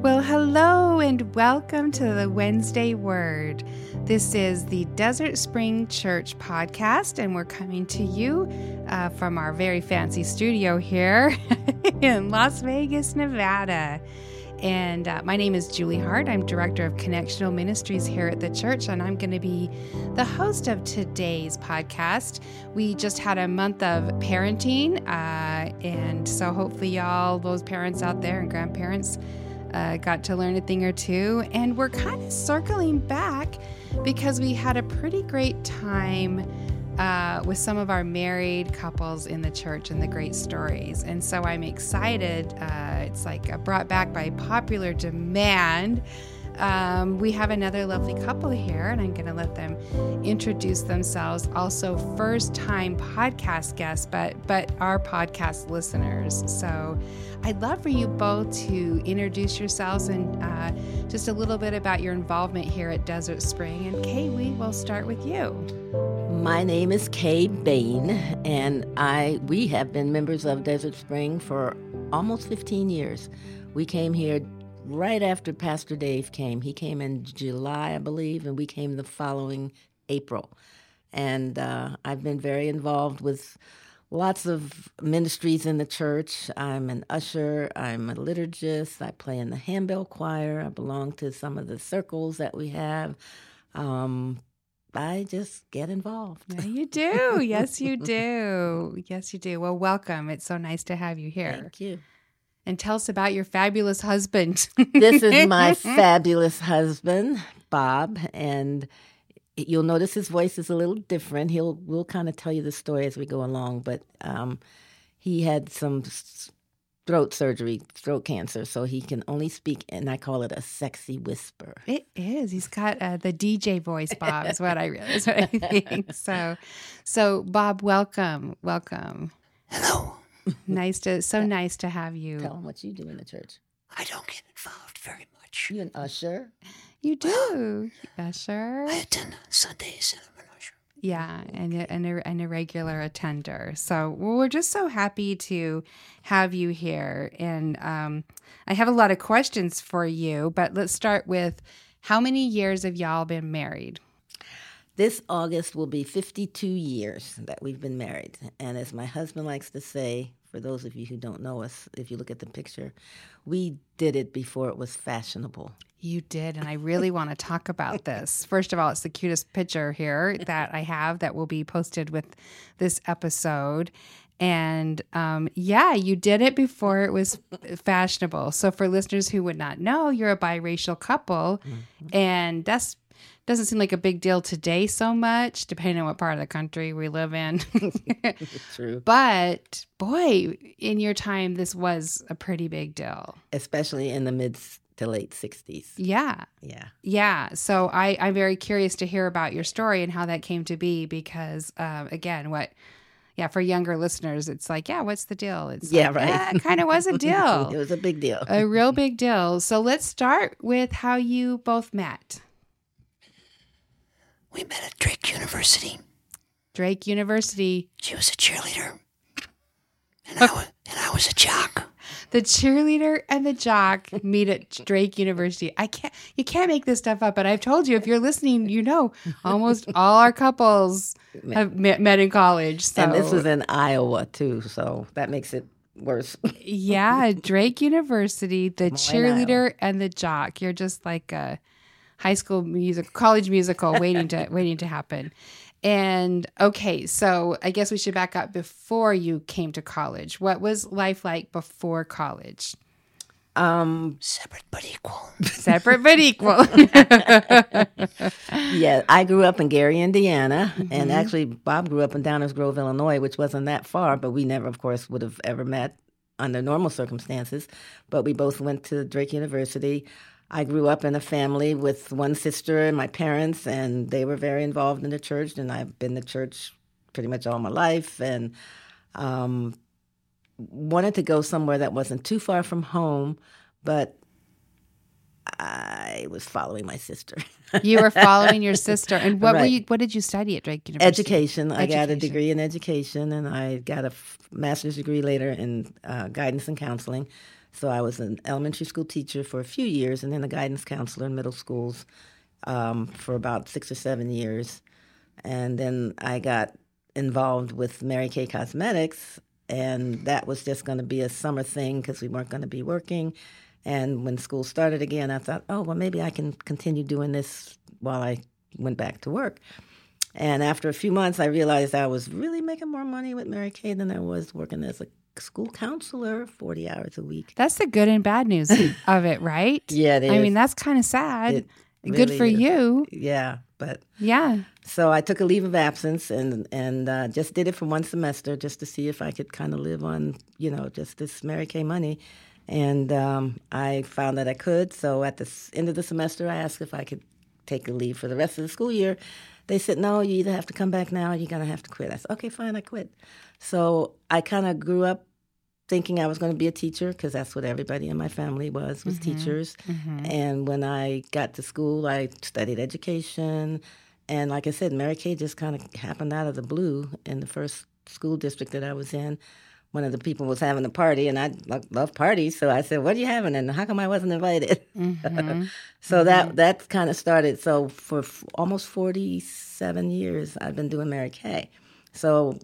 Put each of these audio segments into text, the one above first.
Well, hello and welcome to the Wednesday Word. This is the Desert Spring Church podcast, and we're coming to you from our very fancy studio here in Las Vegas, Nevada. And my name is Julie Hart. I'm Director of Connectional Ministries here at the church, and I'm going to be the host of today's podcast. We just had a month of parenting, and so hopefully y'all, those parents out there and grandparents, got to learn a thing or two. And we're kind of circling back because we had a pretty great time with some of our married couples in the church and the great stories. And so I'm excited. It's like brought back by popular demand. We have another lovely couple here, and I'm going to let them introduce themselves. Also, first-time podcast guests, but our podcast listeners. So I'd love for you both to introduce yourselves and just a little bit about your involvement here at Desert Spring. And Kay, we will start with you. My name is Kay Bain, and we have been members of Desert Spring for almost 15 years. We came here right after Pastor Dave came. He came in July, I believe, and we came the following April. And I've been very involved with lots of ministries in the church. I'm an usher. I'm a liturgist. I play in the handbell choir. I belong to some of the circles that we have. I just get involved. Yeah, you do. Yes, you do. Yes, you do. Well, welcome. It's so nice to have you here. Thank you. And tell us about your fabulous husband. This is my fabulous husband, Bob, and you'll notice his voice is a little different. We'll kind of tell you the story as we go along, but he had some throat cancer, so he can only speak, and I call it a sexy whisper. It is. He's got the DJ voice, Bob, is what I think. So Bob, welcome. Hello. Nice to have you. Tell him what you do in the church. I don't get involved very much. You an usher? You do. Usher? I attend Sundays and I'm an usher. Yeah, and a regular attender. So we're just so happy to have you here. And I have a lot of questions for you, but let's start with, how many years have y'all been married? This August will be 52 years that we've been married. And as my husband likes to say, for those of you who don't know us, if you look at the picture, we did it before it was fashionable. You did, and I really want to talk about this. First of all, it's the cutest picture here that I have that will be posted with this episode. And you did it before it was fashionable. So for listeners who would not know, you're a biracial couple, and that's doesn't seem like a big deal today so much, depending on what part of the country we live in. True. But, boy, in your time, this was a pretty big deal. Especially in the mid to late 60s. Yeah. Yeah. So I'm very curious to hear about your story and how that came to be because, again, for younger listeners, it's like, what's the deal? It's right. It kind of was a deal. It was a big deal. A real big deal. So let's start with how you both met. We met at Drake University. Drake University. She was a cheerleader, and I was a jock. The cheerleader and the jock meet at Drake University. You can't make this stuff up, but I've told you, if you're listening, you know, almost all our couples have met in college. So. And this was in Iowa, too, so that makes it worse. Yeah, Drake University, the cheerleader and the jock. You're just like a college musical waiting to happen. And okay, so I guess we should back up before you came to college. What was life like before college? Separate but equal. Separate but equal. Yeah, I grew up in Gary, Indiana, and actually Bob grew up in Downers Grove, Illinois, which wasn't that far, but we never, of course, would have ever met under normal circumstances. But we both went to Drake University. I grew up in a family with one sister and my parents, and they were very involved in the church, and I've been to church pretty much all my life, and wanted to go somewhere that wasn't too far from home, but I was following my sister. You were following your sister. And what Right. what did you study at Drake University? Education. I got a degree in education, and I got a master's degree later in guidance and counseling. So I was an elementary school teacher for a few years, and then a guidance counselor in middle schools for about 6 or 7 years. And then I got involved with Mary Kay Cosmetics, and that was just going to be a summer thing because we weren't going to be working. And when school started again, I thought, oh, well, maybe I can continue doing this while I went back to work. And after a few months, I realized I was really making more money with Mary Kay than I was working as a school counselor 40 hours a week. That's the good and bad news of it, right? Yeah, it is. I mean, that's kind of sad. It Good really for is. you. Yeah, but Yeah. so I took a leave of absence and just did it for one semester just to see if I could kind of live on, just this Mary Kay money. And I found that I could. So at the end of the semester, I asked if I could take a leave for the rest of the school year. They said, no, you either have to come back now or you're going to have to quit. I said, okay, fine, I quit. So I kind of grew up thinking I was going to be a teacher because that's what everybody in my family was teachers. Mm-hmm. And when I got to school, I studied education. And like I said, Mary Kay just kind of happened out of the blue in the first school district that I was in. One of the people was having a party, and I love parties, so I said, what are you having, and how come I wasn't invited? Mm-hmm. So that kind of started. So for almost 47 years, I've been doing Mary Kay. So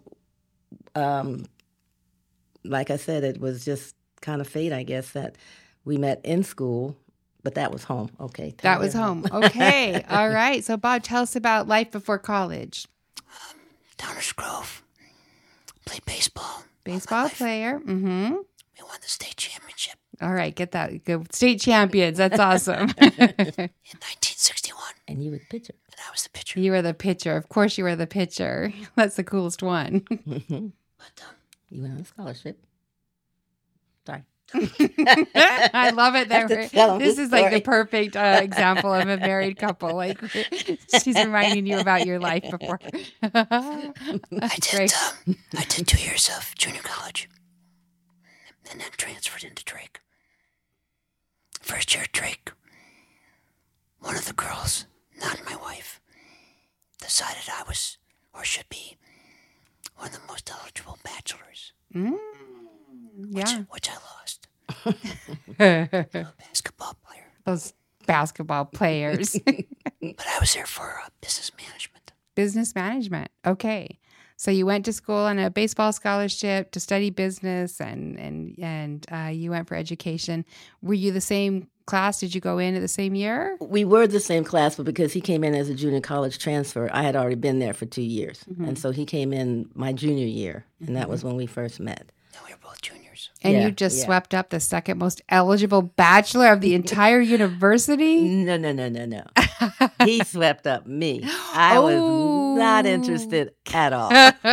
like I said, it was just kind of fate, I guess, that we met in school, but that was home. Okay. That was home. Okay. All right. So, Bob, tell us about life before college. Downers Grove. Played baseball. Baseball player. Mm-hmm. We won the state championship. All right. Get that. Good. State champions. That's awesome. In 1961. And you were the pitcher. And I was the pitcher. You were the pitcher. Of course you were the pitcher. That's the coolest one. But you went on a scholarship. Sorry. I love it. This is like the perfect example of a married couple. Like she's reminding you about your life before. I did 2 years of junior college, and then transferred into Drake. First year at Drake, one of the girls, not my wife, decided I was or should be one of the most eligible bachelors. Which I lost. Basketball player. Those basketball players. But I was there for business management. Business management. Okay. So you went to school on a baseball scholarship to study business, and you went for education. Were you the same class? Did you go in at the same year? We were the same class, but because he came in as a junior college transfer, I had already been there for 2 years. Mm-hmm. And so he came in my junior year, and that was when we first met. And we were both juniors. And you just swept up the second most eligible bachelor of the entire university? No. He swept up me. I was not interested at all.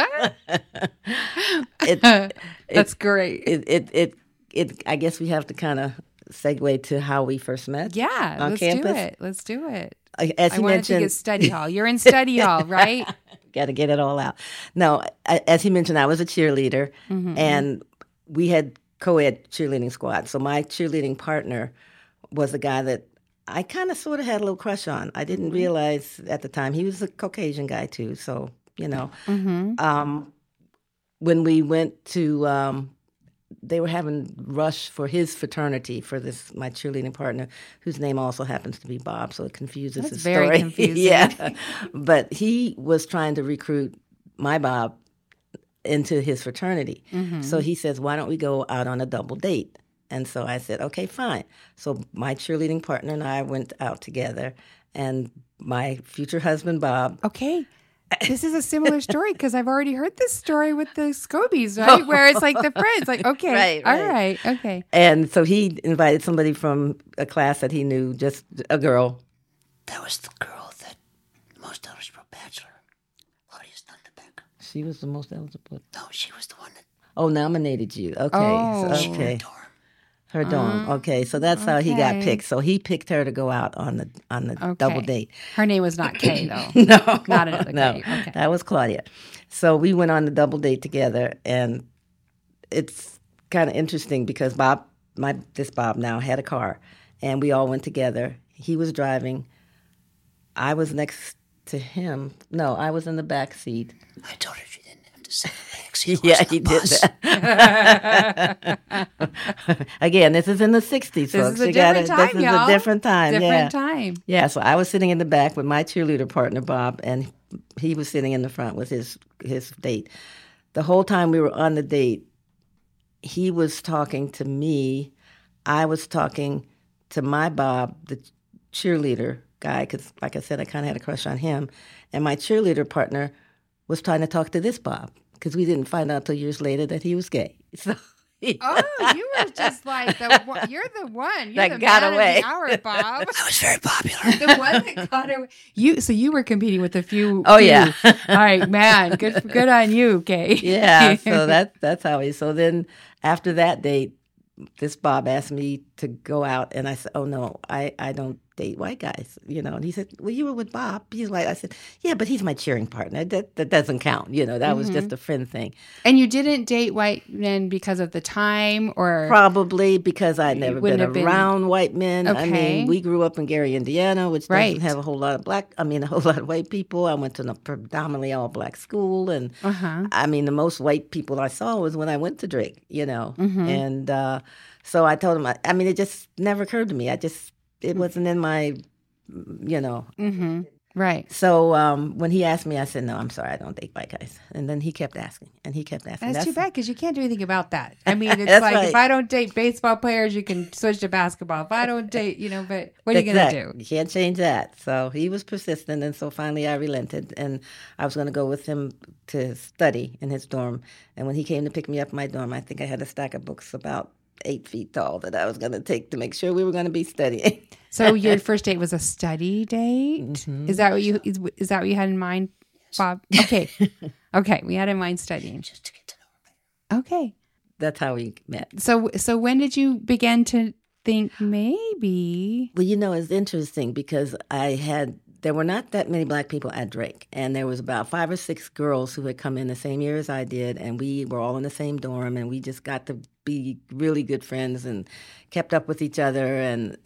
That's great. I guess we have to kind of segue to how we first met. Yeah, on campus. Let's do it. As I he wanted mentioned, to get study hall. You're in study hall, right? Got to get it all out. No, as he mentioned, I was a cheerleader, and we had co-ed cheerleading squad. So my cheerleading partner was a guy that I kind of sort of had a little crush on. I didn't realize at the time. He was a Caucasian guy too, so, when we went to, they were having rush for his fraternity for my cheerleading partner, whose name also happens to be Bob, so it confuses his story. Very confusing. Yeah, but he was trying to recruit my Bob into his fraternity. Mm-hmm. So he says, why don't we go out on a double date? And so I said, okay, fine. So my cheerleading partner and I went out together, and my future husband, Bob. Okay. This is a similar story because I've already heard this story with the Scobies, right? Where it's like the friends, like, okay, right. All right, okay. And so he invited somebody from a class that he knew, just a girl. That was the girl that most eligible bachelor. Claudia's not the back. She was the most eligible. No, she was the one that. Oh, nominated you. Okay. Okay. Her dorm. Okay, so that's how he got picked. So he picked her to go out on the double date. Her name was not Kay, though. No, not another no. Kay. Okay. That was Claudia. So we went on the double date together, and it's kind of interesting because this Bob now had a car, and we all went together. He was driving. I was next to him. No, I was in the back seat. I told her she didn't have to sit in the back seat. Yeah, he did that. Again, this is in the 60s, This folks. is a different time, This is y'all. a different time. Different time. Yeah, so I was sitting in the back with my cheerleader partner, Bob, and he was sitting in the front with his date. The whole time we were on the date, he was talking to me. I was talking to my Bob, the cheerleader guy, because, like I said, I kind of had a crush on him. And my cheerleader partner was trying to talk to this Bob, because we didn't find out till years later that he was gay. So. Oh, you were just like you're the one. You're That the got man away. of the hour, Bob. I was very popular. The one that got away. So you were competing with a few. Oh, yeah. All right, man. Good on you, Kay. Yeah, so that's how he. So then after that date, this Bob asked me to go out, and I said, "Oh no, I don't date white guys," And he said, "Well, you were with Bob." He's like, I said, "Yeah, but he's my cheering partner. That doesn't count. That was just a friend thing." And you didn't date white men because of the time, or Probably because I'd never been wouldn't have been- around white men. I Okay. mean, we grew up in Gary, Indiana, which Right. doesn't have a whole lot of a whole lot of white people. I went to a predominantly all black school, and I mean, the most white people I saw was when I went to Drake, and so I told him. I mean, it just never occurred to me. It wasn't in my, right. So when he asked me, I said, "No, I'm sorry, I don't date white guys." And then he kept asking, and he kept asking. That's too bad because you can't do anything about that. I mean, it's That's like right. if I don't date baseball players, you can switch to basketball. If I don't date, but what are you going to do? You can't change that. So he was persistent, and so finally I relented, and I was going to go with him to study in his dorm. And when he came to pick me up in my dorm, I think I had a stack of books about 8 feet tall that I was going to take to make sure we were going to be studying. So your first date was a study date? Mm-hmm. Is that what you had in mind, Bob? Okay. Okay, we had in mind studying. Just to get to know her. Okay. That's how we met. So when did you begin to think maybe? Well, it's interesting because there were not that many black people at Drake, and there was about 5 or 6 girls who had come in the same year as I did, and we were all in the same dorm, and we just got to be really good friends and kept up with each other, and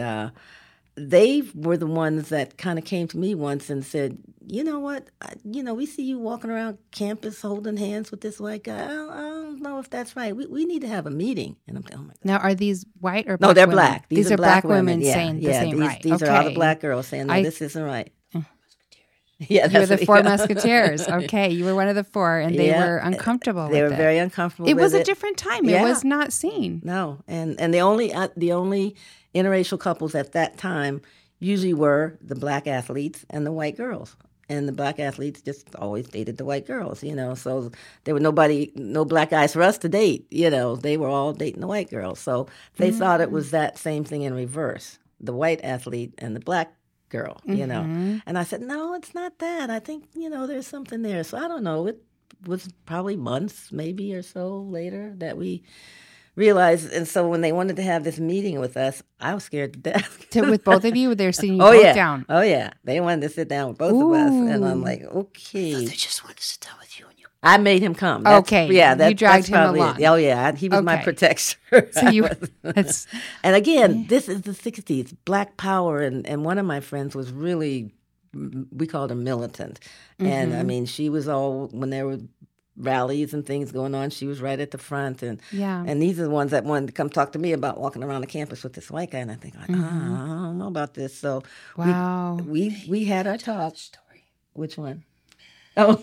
they were the ones that kind of came to me once and said, "You know what? We see you walking around campus holding hands with this white guy. I don't know if that's right. We need to have a meeting." And I'm like, "Oh my God." Now, are these white or black No, they're women? black. These are black women Yeah, saying the same right. These are all the Okay. black girls saying, "No, this isn't right." Yeah, You were that's the what- 4 musketeers. Okay, you were one of the 4, and they Yeah, were uncomfortable They with were it. very uncomfortable. It with was a different time. It Yeah. was not seen. No, and the only interracial couples at that time usually were the black athletes and the white girls. And the black athletes just always dated the white girls, So there were no black guys for us to date, They were all dating the white girls. So they thought it was that same thing in reverse, the white athlete and the black girl, And I said, "No, it's not that. I think, there's something there." So I don't know. It was probably months maybe or so later that we realized. And so when they wanted to have this meeting with us, I was scared to death. With both of you, they're sitting you Oh both yeah. down. Oh yeah. They wanted to sit down with both of us. And I'm Ooh. like, They okay. just wanted to sit down with you and you. I made him come. Okay. Yeah. You dragged that's him probably along. it. Oh yeah. He was my Okay. protector. So you, that's, And again, this is the 60s, Black Power. And one of my friends was really, we called her militant. And I mean, she was all, when there were rallies and things going on, she was right at the front. And yeah. and these are the ones that wanted to come talk to me about walking around the campus with this white guy. And I think, I don't know about this. So Wow. we had our talk. Story. Which one? Oh,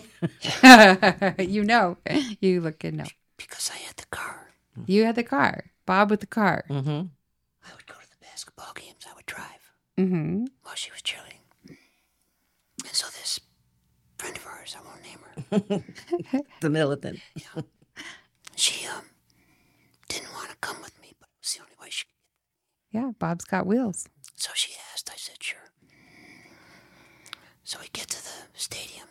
You look good. No, Because I had the car. you had the car. Bob with the car. mm-hmm. I would go to the basketball games. I would drive Mm-hmm. while she was cheerleading. And so this friend of ours, I won't name her, The militant. she didn't want to come with me, but it was the only way she could. Yeah, Bob's got wheels. So she asked. I said, sure. So we get to the stadium,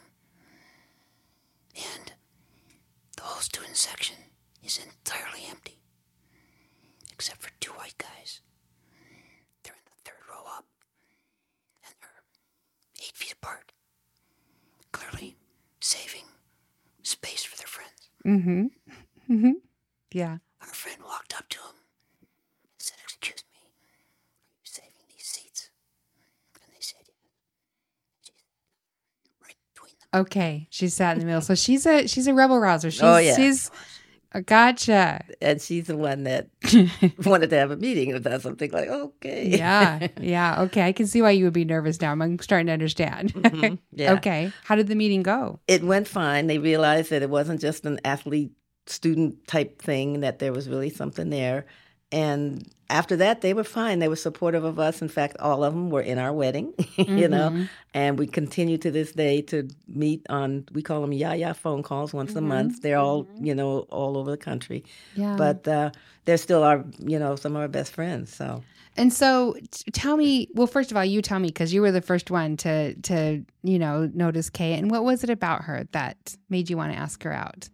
and the whole student section is entirely empty, except for 2 white guys. They're in the 3rd row up, and they're 8 feet apart, clearly saving space for their friends. Mm-hmm. Mm-hmm. Yeah. Our friend walked up to him and said, "Excuse me, are you saving these seats?" And they said, "Yes." She said, Okay, she sat in the middle. So she's a rebel rouser. She's gotcha. And she's the one that wanted to have a meeting with us. I'm thinking like, okay. Yeah. Okay, I can see why you would be nervous now. I'm starting to understand. Yeah. Okay, how did the meeting go? It went fine. They realized that it wasn't just an athlete-student type thing, that there was really something there. And after that, they were fine. They were supportive of us. In fact, all of them were in our wedding, and we continue to this day to meet on, we call them yaya phone calls once a month. They're all, all over the country. Yeah. But they're still our, some of our best friends. So. And so tell me, well, first of all, you tell me, because you were the first one to notice Kay. And what was it about her that made you want to ask her out?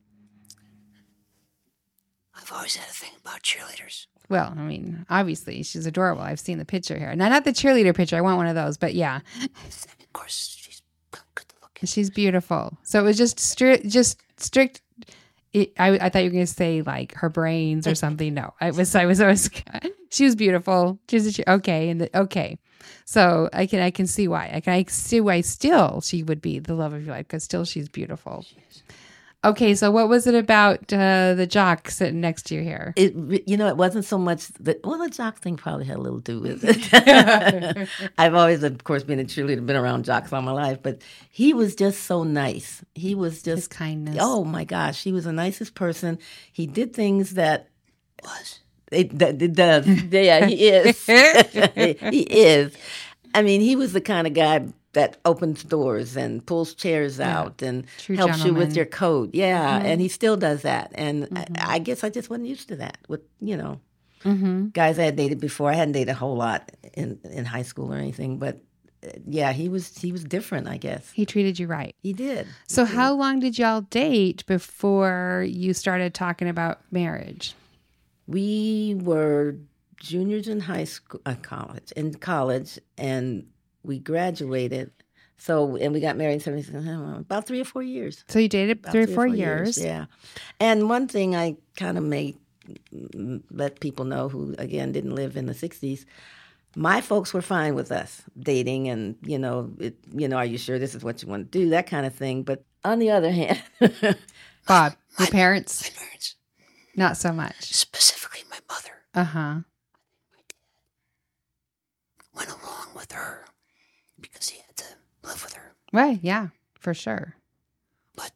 I've always had a thing about cheerleaders. Well, I mean, obviously, she's adorable. I've seen the picture here. Now, not the cheerleader picture. I want one of those, but yeah. Of course, she's good looking. She's beautiful. So it was just strict. I thought you were going to say like her brains or something. No, I was. She was beautiful. Okay. So I can see why. I can see why still she would be the love of your life, because still she's beautiful. Okay, so what was it about the jock sitting next to you here? It wasn't so much the jock thing probably had a little to do with it. I've always, of course, been a cheerleader, been around jocks all my life, but he was just so nice. He was just... His kindness. Oh, my gosh. He was the nicest person. He did things that... It does. Yeah, he is. He is. I mean, he was the kind of guy that opens doors and pulls chairs out and helps you with your coat. Yeah, and he still does that. And I guess I just wasn't used to that with, guys I had dated before. I hadn't dated a whole lot in high school or anything, but yeah, he was different, I guess. He treated you right. He did. So how long did y'all date before you started talking about marriage? We were juniors in college, and we graduated. So, and we got married in 76, about 3 or 4 years. So you dated about 3 or 4 years. Yeah. And one thing I kind of may let people know who, again, didn't live in the 60s, my folks were fine with us dating and, are you sure this is what you want to do, that kind of thing. But on the other hand... Bob, your parents? My parents. Not so much. Specifically my mother. Uh-huh. My dad went along with her because he had to live with her. Right, yeah, for sure. But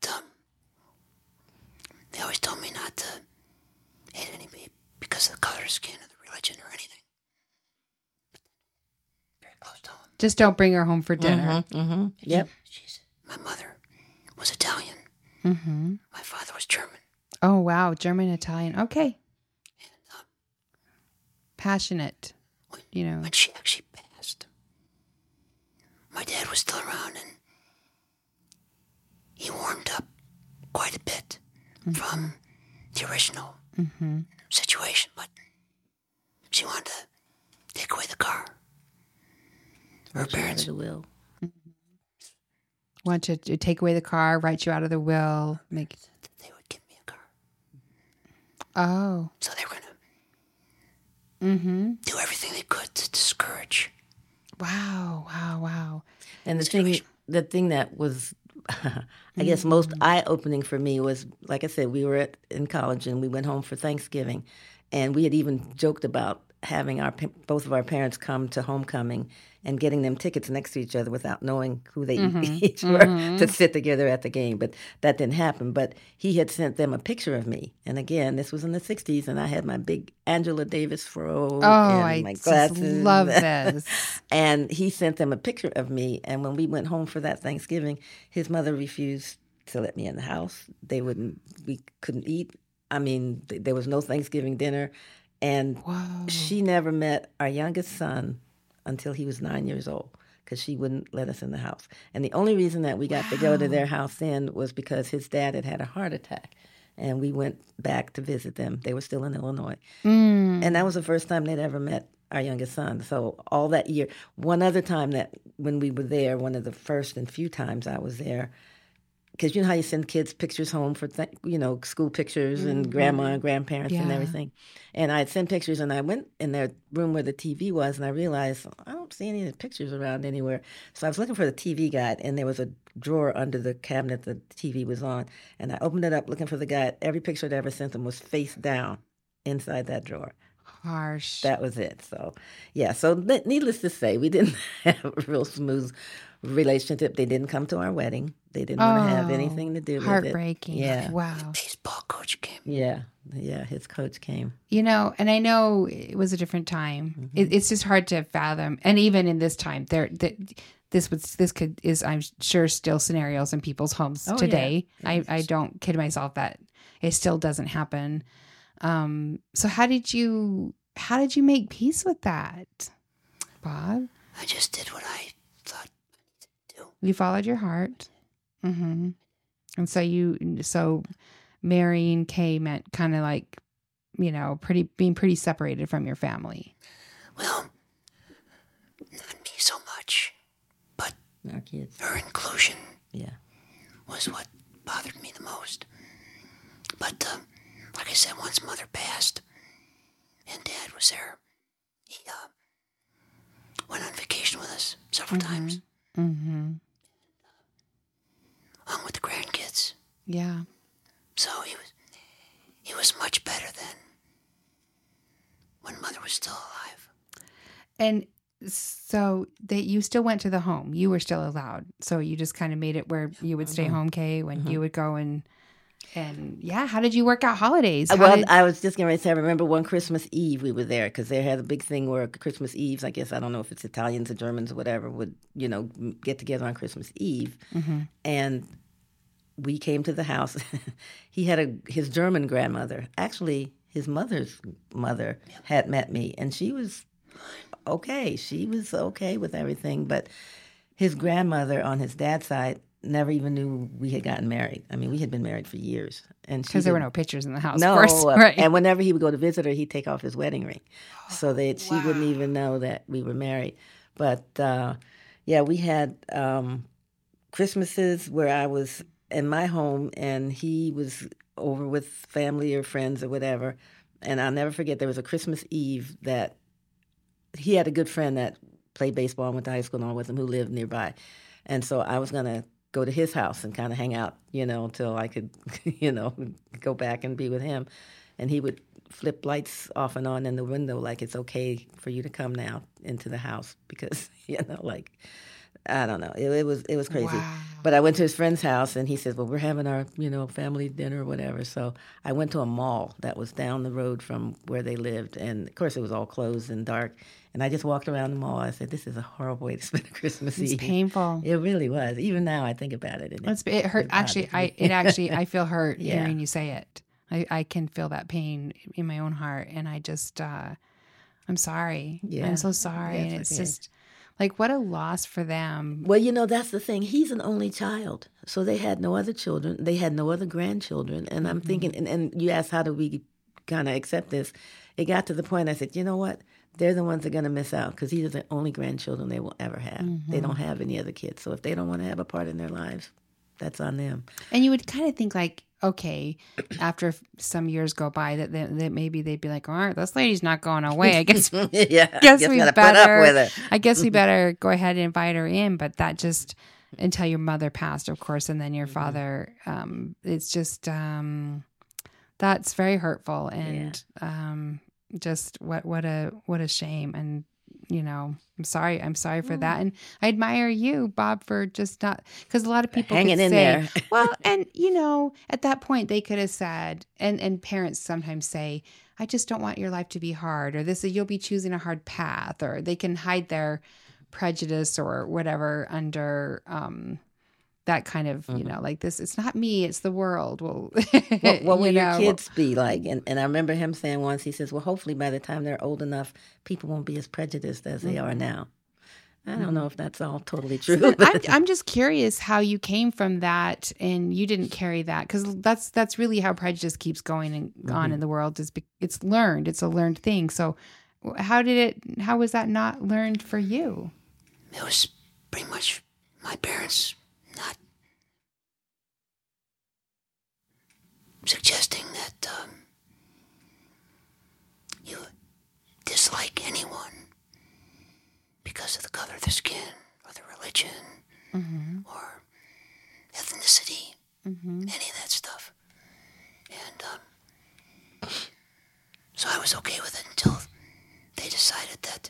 they always told me not to hate anybody because of the color of skin or the religion or anything. Very close to him. Just don't bring her home for dinner. Yep. My mother was Italian. Mm-hmm. My father was German. Oh, wow. German, Italian. Okay. And, passionate, When she actually passed, my dad was still around, and he warmed up quite a bit from the original situation. But she wanted to take away the car. Her parents will. Want to take away the car, write you out of the will, make... They would give me a car. Oh. So they were going to do everything they could to discourage. Wow. And the thing that was, I guess, most eye-opening for me was, like I said, we were in college and we went home for Thanksgiving. And we had even joked about having both of our parents come to homecoming and getting them tickets next to each other without knowing who they each were to sit together at the game. But that didn't happen. But he had sent them a picture of me. And again, this was in the 60s, and I had my big Angela Davis fro and my glasses. Just love this. And he sent them a picture of me. And when we went home for that Thanksgiving, his mother refused to let me in the house. We couldn't eat. I mean, there was no Thanksgiving dinner. And she never met our youngest son until he was 9 years old, because she wouldn't let us in the house. And the only reason that we got to go to their house then was because his dad had a heart attack. And we went back to visit them. They were still in Illinois. And that was the first time they'd ever met our youngest son. So all that year, one other time that when we were there, one of the first and few times I was there, because you know how you send kids pictures home for, school pictures and grandma and grandparents and Yeah. everything. And I'd send pictures, and I went in their room where the TV was, and I realized I don't see any of the pictures around anywhere. So I was looking for the TV guide, and there was a drawer under the cabinet the TV was on. And I opened it up looking for the guide. Every picture I'd ever sent them was face down inside that drawer. Harsh. That was it. So, yeah. So, needless to say, we didn't have a real smooth relationship. They didn't come to our wedding. They didn't want to have anything to do with it. Heartbreaking. Yeah. Wow. Baseball coach came. Yeah. His coach came. And I know it was a different time. It's just hard to fathom. And even in this time, is I'm sure still scenarios in people's homes today. Yeah. I don't kid myself that it still doesn't happen. So how did you make peace with that, Bob? I just did what I thought to do. You followed your heart. Mm-hmm. And so marrying Kay meant kind of like, being pretty separated from your family. Well, not me so much, but Our kids. her inclusion Yeah. was what bothered me the most. But, like I said, once Mother passed and Dad was there, he went on vacation with us several times. Mm-hmm. Hung with the grandkids. Yeah. So he was much better than when Mother was still alive. And so that you still went to the home. You were still allowed. So you just kind of made it where you would stay home, Kay, when you would go and yeah. How did you work out holidays? I was just going to say, I remember one Christmas Eve we were there because they had a big thing where Christmas Eves, I guess, I don't know if it's Italians or Germans or whatever, would, get together on Christmas Eve. Mm-hmm. And we came to the house. He had his German grandmother. Actually, his mother's mother had met me, and she was okay. She was okay with everything, but his grandmother on his dad's side never even knew we had gotten married. I mean, we had been married for years. Because there were no pictures in the house, no, of course. Right. And whenever he would go to visit her, he'd take off his wedding ring. So she wouldn't even know that we were married. But, we had Christmases where I was in my home and he was over with family or friends or whatever. And I'll never forget, there was a Christmas Eve that he had a good friend that played baseball and went to high school and all with him who lived nearby. And so I was going to go to his house and kind of hang out, until I could, go back and be with him. And he would flip lights off and on in the window like it's okay for you to come now into the house because, I don't know. It was crazy. Wow. But I went to his friend's house and he said, well, we're having our, family dinner or whatever. So I went to a mall that was down the road from where they lived. And, of course, it was all closed and dark. And I just walked around the mall. I said, this is a horrible way to spend a Christmas Eve. It's painful. It really was. Even now I think about it. And It hurt. Actually, I feel hurt Yeah. hearing you say it. I can feel that pain in my own heart. And I just, I'm sorry. Yeah. I'm so sorry. That's And it's okay. just like, what a loss for them. Well, that's the thing. He's an only child. So they had no other children. They had no other grandchildren. And I'm thinking, and you asked how do we kind of accept this? It got to the point I said, you know what? They're the ones that are going to miss out because these are the only grandchildren they will ever have. They don't have any other kids. So if they don't want to have a part in their lives, that's on them. And you would kind of think like, okay, after some years go by, that maybe they'd be like, all right, this lady's not going away. I guess, Yeah, guess you we gotta better. put up with it. I guess we better go ahead and invite her in. But that just until your mother passed, of course, and then your father. It's just that's very hurtful, and just what a shame. And I'm sorry for that. And I admire you, Bob, for just not, because a lot of people Hanging could in say, there. well, and at that point they could have said, and parents sometimes say, I just don't want your life to be hard, or you'll be choosing a hard path, or they can hide their prejudice or whatever under that kind of, like this, it's not me, it's the world. Well, What will your kids be like? And I remember him saying once, he says, well, hopefully by the time they're old enough, people won't be as prejudiced as they are now. I don't know if that's all totally true. But I'm just curious how you came from that and you didn't carry that, because that's really how prejudice keeps going and on in the world. It's learned. It's a learned thing. So how was that not learned for you? It was pretty much my parents not suggesting that you dislike anyone because of the color of their skin or their religion or ethnicity, any of that stuff. And so I was okay with it until they decided that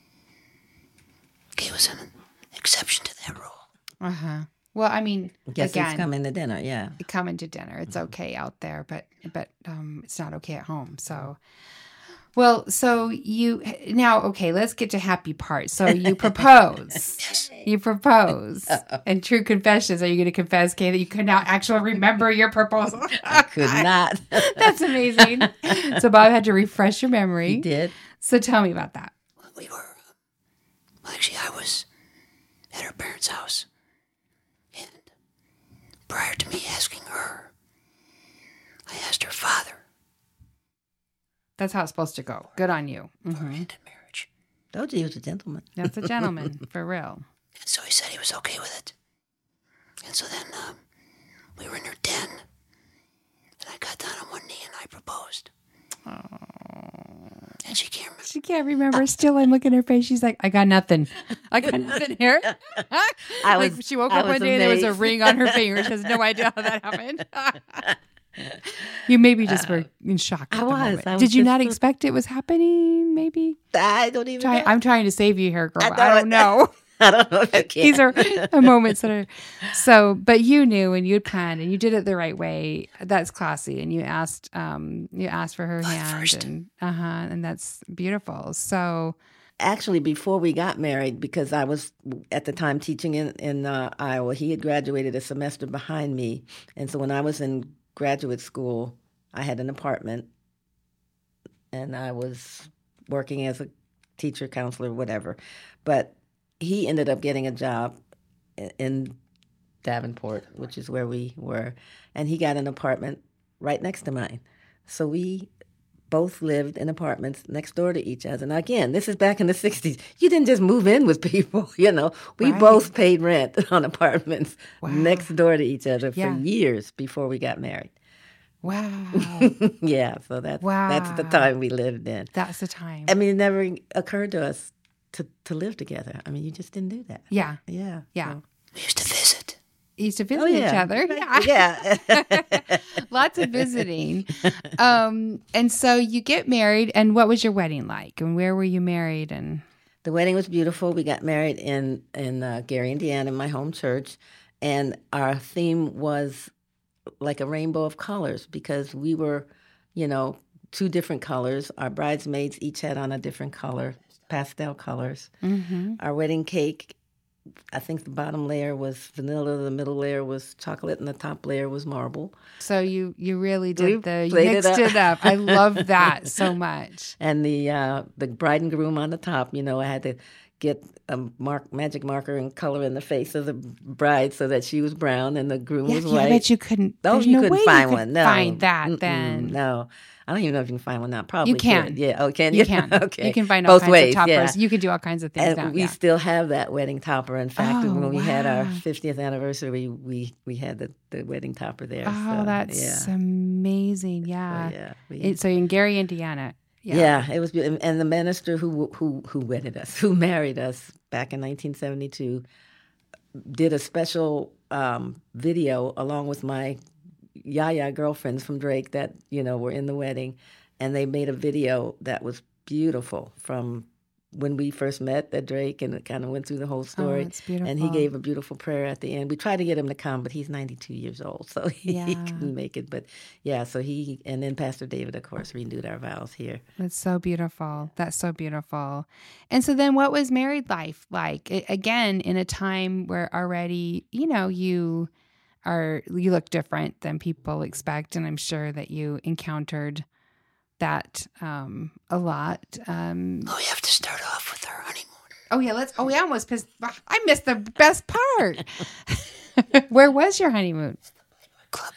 gay was an exception to that rule. Well, I mean, Guess again, it's coming to dinner, yeah. coming to dinner. It's okay out there, but it's not okay at home. So, well, so you now, okay, let's get to happy part. So you propose. Yes. You propose. And true confessions, are you going to confess, Kay, that you could not actually remember your proposal? I could not. That's amazing. So Bob had to refresh your memory. He did. So tell me about that. We were, actually, I was at her parents' house. And prior to me asking her, I asked her father That's how it's supposed to go. Good on you. for hand in marriage. Told you he was a gentleman. That's a gentleman, for real. And so he said he was okay with it. And so then we were in her den. And I got down on one knee and I proposed. And she can't remember. She can't remember. Still, I'm looking at her face. She's like, I got nothing. I got nothing here. She woke up one day and there was a ring on her finger. She has no idea how that happened. You maybe just were in shock. At the moment. Did you not expect it was happening? Maybe. I don't even know. I'm trying to save you here, girl. I don't know. I don't know if I can. These are the moments that are so. But you knew and you'd planned and you did it the right way. That's classy. And you asked for her hand first. and that's beautiful. So. Actually, before we got married, because I was at the time teaching in Iowa, he had graduated a semester behind me. And so when I was in graduate school, I had an apartment and I was working as a teacher, counselor, whatever. But he ended up getting a job in Davenport, which is where we were. And he got an apartment right next to mine. So we both lived in apartments next door to each other. Now, again, this is back in the 60s. You didn't just move in with people, you know. We Right. both paid rent on apartments Wow. next door to each other for Yeah. years before we got married. Wow. Yeah, so that's the Wow. time we lived in. That's the time. I mean, it never occurred to us to live together. I mean, you just didn't do that. Yeah. Yeah. Yeah. so- We used to visit. Used to visit Oh, yeah. each other. Yeah. Yeah. Lots of visiting. And so you get married, and what was your wedding like? And where were you married? And The wedding was beautiful. We got married in Gary, Indiana, in my home church. And our theme was like a rainbow of colors because we were, you know, two different colors. Our bridesmaids each had on a different color, pastel colors. Our wedding cake, I think the bottom layer was vanilla, the middle layer was chocolate, and the top layer was marble. so you really We did you played it mixed up. it up. I love that so much. And the bride and groom on the top, you know, I had to get a magic marker and color in the face of the bride so that she was brown and the groom was I white. bet you couldn't. Oh, there's you no couldn't way find you one. could No. find that Mm-mm, then. No. I don't even know if you can find one now. Probably You can. could. Yeah. Oh, can You you? can. Okay. You can find all both kinds ways. of toppers. Yeah. You can do all kinds of things now. And we Yeah. still have that wedding topper. In fact, Oh, when we had our wow. 50th anniversary, we had the wedding topper there. Oh, so, that's yeah. amazing. Yeah. So, yeah. So in Gary, Indiana. Yeah, it was beautiful. And the minister who wedded us, who married us back in 1972, did a special video along with my Yaya girlfriends from Drake that, you know, were in the wedding. And they made a video that was beautiful from when we first met at Drake, and it kind of went through the whole story. it's beautiful. And he gave a beautiful prayer at the end. We tried to get him to come, but he's 92 years old, so he Yeah. couldn't make it. But yeah, so and then Pastor David, of course, renewed our vows here. That's so beautiful. That's so beautiful. And so then what was married life like? Again, in a time where already, you know, you look different than people expect. And I'm sure that you encountered that a lot. Oh, you have to start off with our honeymoon. Oh yeah, I almost pissed. I missed the best part. Where was your honeymoon? Club.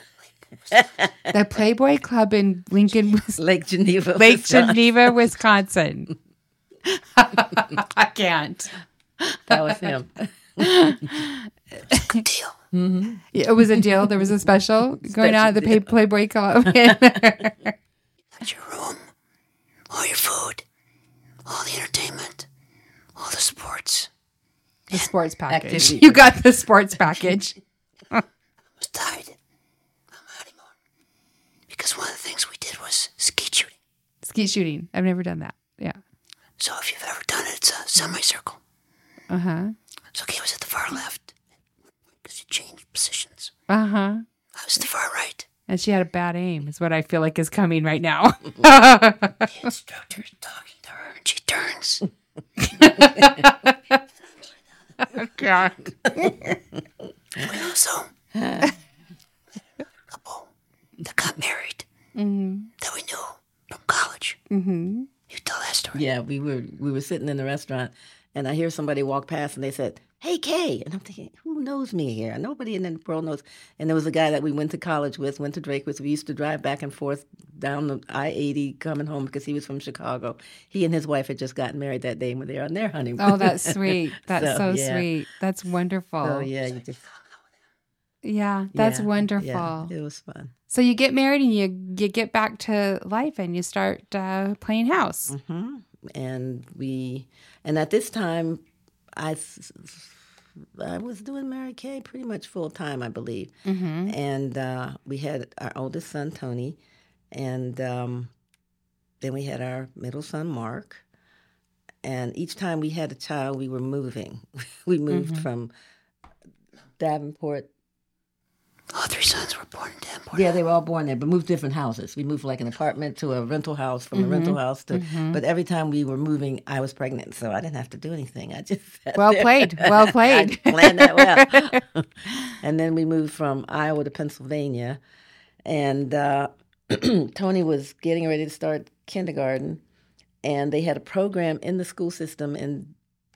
The Playboy Club in Lincoln, Lake Geneva. Lake Wisconsin. Geneva, Wisconsin. I can't. That was him. Good deal. Mm-hmm. It was a deal. There was a special going on at the Playboy Club. Got your room, all your food, all the entertainment, all the sports. The sports package. Activity. You got the sports package. I was tired. I'm out anymore. Because one of the things we did was skeet shooting. Skeet shooting. I've never done that. Yeah. So if you've ever done it, it's a semicircle. Uh-huh. So Kay was at the far left. Because you changed positions. Uh-huh. I was at the far right. And she had a bad aim, is what I feel like is coming right now. The instructor's talking to her and she turns. Oh, God. We also a couple that got married that we knew from college. Mm-hmm. You tell that story. Yeah, we were sitting in the restaurant, and I hear somebody walk past, and they said, "Hey, Kay," and I'm thinking, who knows me here? Nobody in the world knows. And there was a guy that we went to college with, went to Drake with. We used to drive back and forth down the I-80 coming home because he was from Chicago. He and his wife had just gotten married that day, and they were on their honeymoon. Oh, that's sweet. That's so yeah. sweet. That's wonderful. Oh yeah, you just, Yeah, that's yeah, wonderful. Yeah, it was fun. So you get married and you get back to life and you start playing house. Mm-hmm. And at this time, I was doing Mary Kay pretty much full time, I believe. Mm-hmm. And we had our oldest son, Tony, and then we had our middle son, Mark. And each time we had a child, we were moving. We moved from Davenport. All three sons were born in Davenport. Yeah, they were all born there, but moved different houses. We moved from like an apartment to a rental house, from a rental house to. But every time we were moving, I was pregnant, so I didn't have to do anything. I just sat Well there. played. Well played. I planned that well. And then we moved from Iowa to Pennsylvania, and Tony was getting ready to start kindergarten, and they had a program in the school system in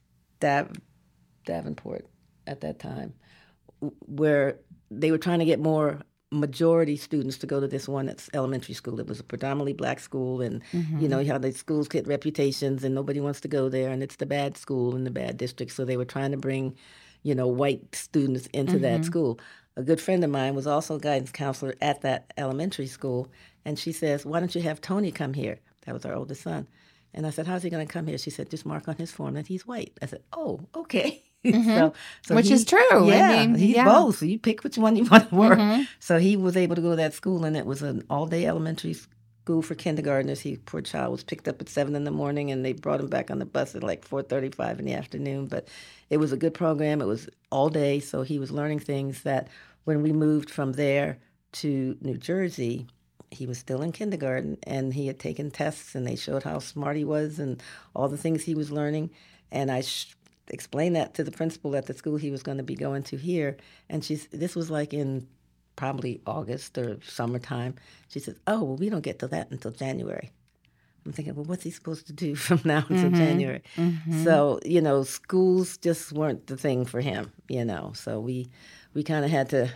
Davenport at that time, where they were trying to get more majority students to go to this one that's elementary school. It was a predominantly black school, and you know how the schools get reputations, and nobody wants to go there, and it's the bad school in the bad district. So they were trying to bring, white students into that school. A good friend of mine was also a guidance counselor at that elementary school, and she says, "Why don't you have Tony come here?" That was our oldest son. And I said, "How's he going to come here?" She said, "Just mark on his form that he's white." I said, "Oh, okay." So Which is true. Yeah, I mean, he's yeah. both. So you pick which one you want to work. So he was able to go to that school, and it was an all-day elementary school for kindergartners. Poor child, was picked up at 7 in the morning, and they brought him back on the bus at like 4:35 in the afternoon. But it was a good program. It was all day, so he was learning things that when we moved from there to New Jersey, he was still in kindergarten, and he had taken tests, and they showed how smart he was and all the things he was learning. And I explained that to the principal at the school he was going to be going to here. And this was like in probably August or summertime. She said, "Oh, well, we don't get to that until January." I'm thinking, well, what's he supposed to do from now until January? So, schools just weren't the thing for him, So we kind of had to,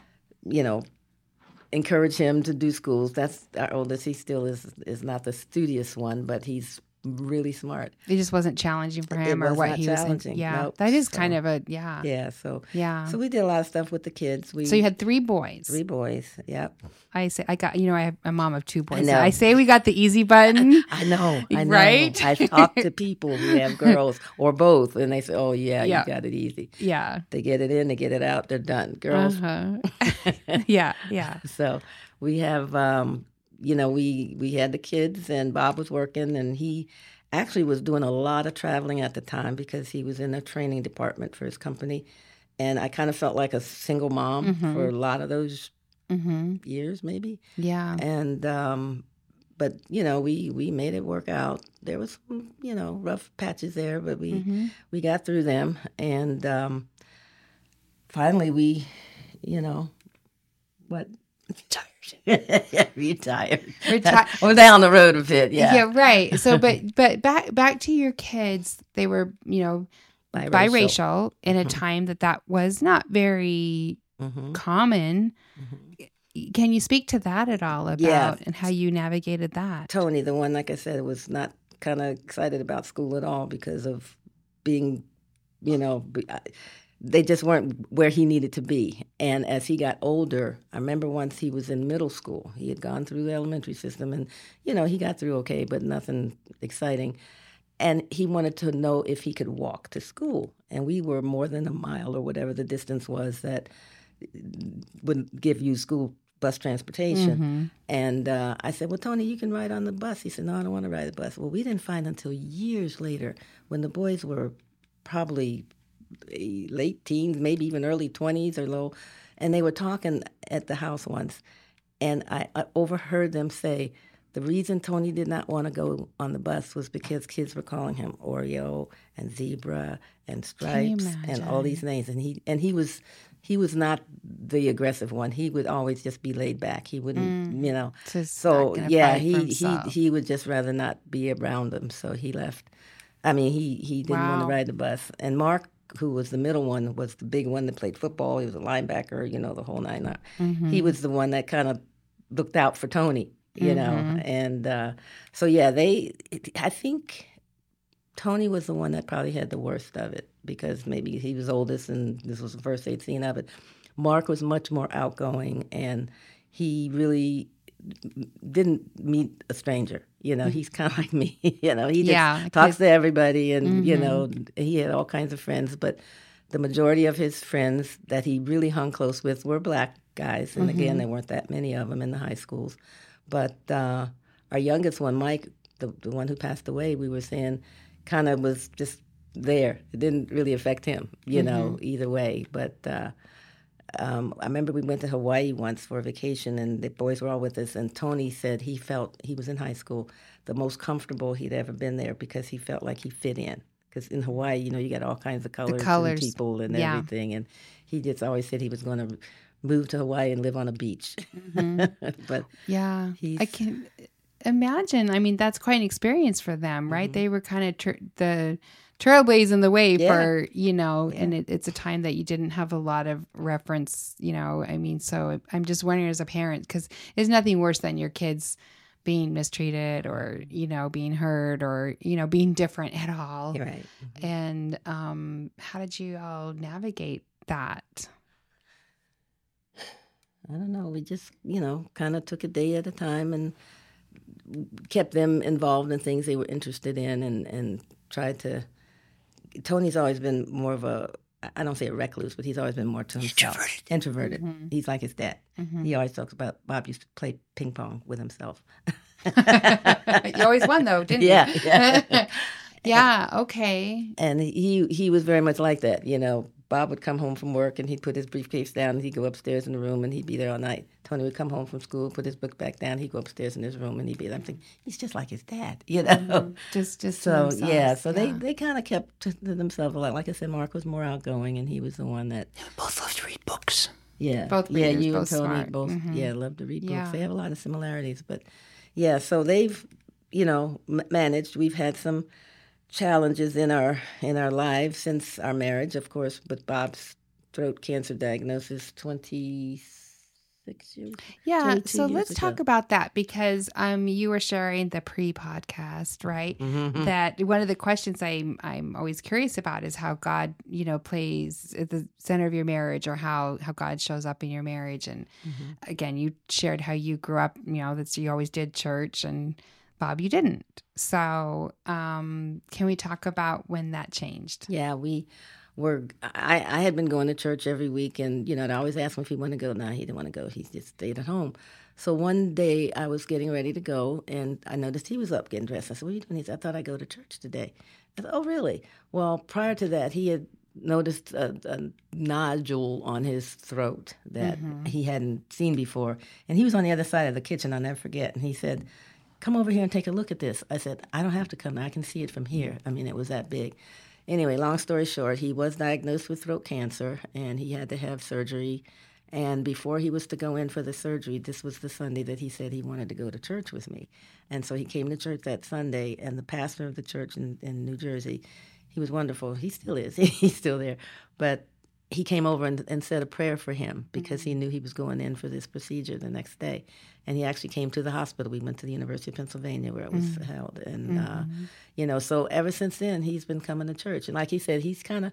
encourage him to do schools. That's our oldest. He still is not the studious one, but he's really smart. It just wasn't challenging for him It or was what not he was. challenging. Yeah, Nope. that is So- kind of a yeah. Yeah, so Yeah. we did a lot of stuff with the kids. So you had 3 boys. 3 boys. Yep. I say I got. I have a mom of 2 boys. I So know. I say we got the easy button. I know. Right? I've talked to people who have girls or both, and they say, "Oh yeah, Yeah. you got it easy." Yeah. They get it in, they get it out, they're done. Girls. Yeah. Yeah. So we have, we had the kids, and Bob was working, and he actually was doing a lot of traveling at the time because he was in the training department for his company. And I kind of felt like a single mom for a lot of those years, maybe. Yeah. And, but, we made it work out. There was some, rough patches there, but we got through them. And finally we, retired. We're down the road a bit, yeah. Yeah, right. So, but back to your kids, they were, biracial in a time that was not very common. Can you speak to that at all about and how you navigated that? Tony, the one, like I said, was not kind of excited about school at all because of being, they just weren't where he needed to be. And as he got older, I remember once he was in middle school. He had gone through the elementary system, and, he got through okay, but nothing exciting. And he wanted to know if he could walk to school. And we were more than a mile or whatever the distance was that would give you school bus transportation. And I said, well, Tony, you can ride on the bus. He said, no, I don't want to ride the bus. Well, we didn't find until years later when the boys were probably late teens, maybe even early 20s or low, and they were talking at the house once, and I overheard them say the reason Tony did not want to go on the bus was because kids were calling him Oreo and Zebra and Stripes and all these names, and he was not the aggressive one. He would always just be laid back. He wouldn't, So yeah, he would just rather not be around them. So he left. I mean, he didn't want to ride the bus. And Mark, who was the middle one, was the big one that played football. He was a linebacker, the whole nine. He was the one that kind of looked out for Tony, And so, yeah, I think Tony was the one that probably had the worst of it because maybe he was oldest and this was the first they'd seen of it. Mark was much more outgoing, and he really didn't meet a stranger. He's kind of like me. He just talks to everybody, and he had all kinds of friends. But the majority of his friends that he really hung close with were black guys, and again, there weren't that many of them in the high schools. But our youngest one, Mike, the one who passed away, we were saying, kind of was just there. It didn't really affect him, either way. But I remember we went to Hawaii once for a vacation, and the boys were all with us, and Tony said he felt, he was in high school, the most comfortable he'd ever been there because he felt like he fit in. Because in Hawaii, you got all kinds of colors. And people and everything, and he just always said he was going to move to Hawaii and live on a beach. But yeah, I can imagine. I mean, that's quite an experience for them, right? They were kind of the trailblazing the way for, and it's a time that you didn't have a lot of reference, I mean, so I'm just wondering as a parent, because there's nothing worse than your kids being mistreated or, being hurt or, being different at all. Right. And how did you all navigate that? I don't know. We just, kind of took a day at a time and kept them involved in things they were interested in and tried to. Tony's always been more of I don't say a recluse, but he's always been more to himself. Introverted. He's like his dad. He always talks about Bob used to play ping pong with himself. You always won, though, didn't you? Yeah. Yeah, okay. And he was very much like that, Bob would come home from work and he'd put his briefcase down and he'd go upstairs in the room and he'd be there all night. Tony would come home from school, put his book back down, he'd go upstairs in his room and he'd be there. I'm thinking, he's just like his dad, Just so they kind of kept to themselves a lot. Like I said, Mark was more outgoing and he was the one that both loved to read books. Yeah, both readers, you both and Tony smart. both love to read books. They have a lot of similarities, but so they've managed. We've had some challenges in our lives since our marriage, of course, with Bob's throat cancer diagnosis 26 years. Yeah, so let's ago. talk about that because you were sharing the pre-podcast, right? That one of the questions I'm always curious about is how God, plays at the center of your marriage, or how God shows up in your marriage. And again, you shared how you grew up, that you always did church, and Bob, you didn't. So can we talk about when that changed? Yeah, I had been going to church every week, and, I'd always ask him if he wanted to go. No, he didn't want to go. He just stayed at home. So one day I was getting ready to go, and I noticed he was up getting dressed. I said, what are you doing? He said, I thought I'd go to church today. I said, oh, really? Well, prior to that, he had noticed a nodule on his throat that he hadn't seen before. And he was on the other side of the kitchen, I'll never forget. And he said, come over here and take a look at this. I said, I don't have to come. I can see it from here. I mean, it was that big. Anyway, long story short, he was diagnosed with throat cancer, and he had to have surgery. And before he was to go in for the surgery, this was the Sunday that he said he wanted to go to church with me. And so he came to church that Sunday, and the pastor of the church in New Jersey, he was wonderful. He still is. He's still there. But he came over and said a prayer for him because he knew he was going in for this procedure the next day. And he actually came to the hospital. We went to the University of Pennsylvania where it was held. And, so ever since then, he's been coming to church. And like he said, he's kind of,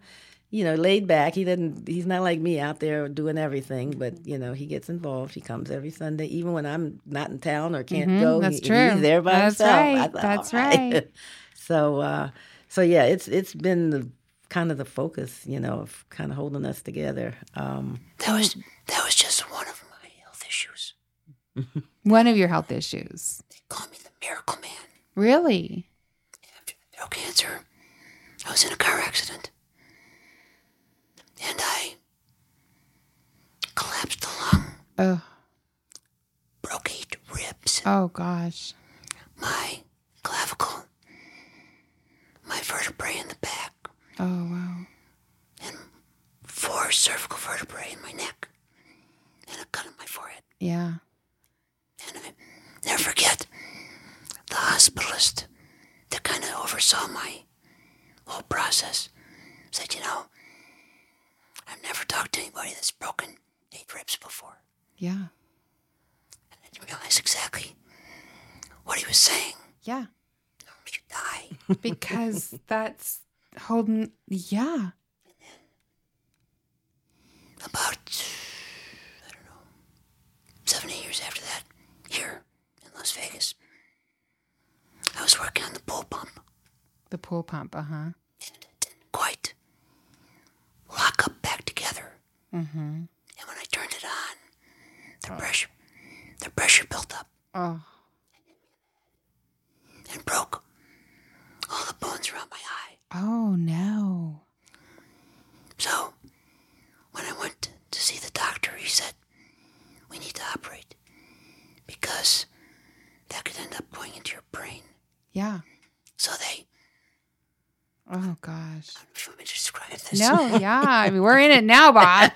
laid back. He's not like me out there doing everything, but, he gets involved. He comes every Sunday, even when I'm not in town or can't go. That's true. He's there by That's himself. right. I thought, That's all right. right. So yeah, it's been kind of the focus, of kind of holding us together. That was just one of my health issues. One of your health issues. They call me the Miracle Man. Really? After the throat cancer, I was in a car accident. And I collapsed the lung. Oh. Broke 8 ribs. Oh, gosh. My clavicle. My vertebrae in the back. Oh, wow. And 4 cervical vertebrae in my neck. And a cut on my forehead. Yeah. And I never forget the hospitalist that kind of oversaw my whole process said, I've never talked to anybody that's broken 8 ribs before. Yeah. And I didn't realize exactly what he was saying. Yeah. You die. Because that's holding, yeah. About, 7, 8 years after that, here in Las Vegas, I was working on the pool pump. The pool pump, uh-huh. And it didn't quite lock up back together. Mm-hmm. And when I turned it on, the pressure built up. Oh. And broke all the bones around my eye. Oh, no. So, when I went to see the doctor, he said, we need to operate because that could end up going into your brain. Yeah. So they... Oh, gosh. I don't know if you want me to describe this. No, yeah. I mean, we're in it now, Bob.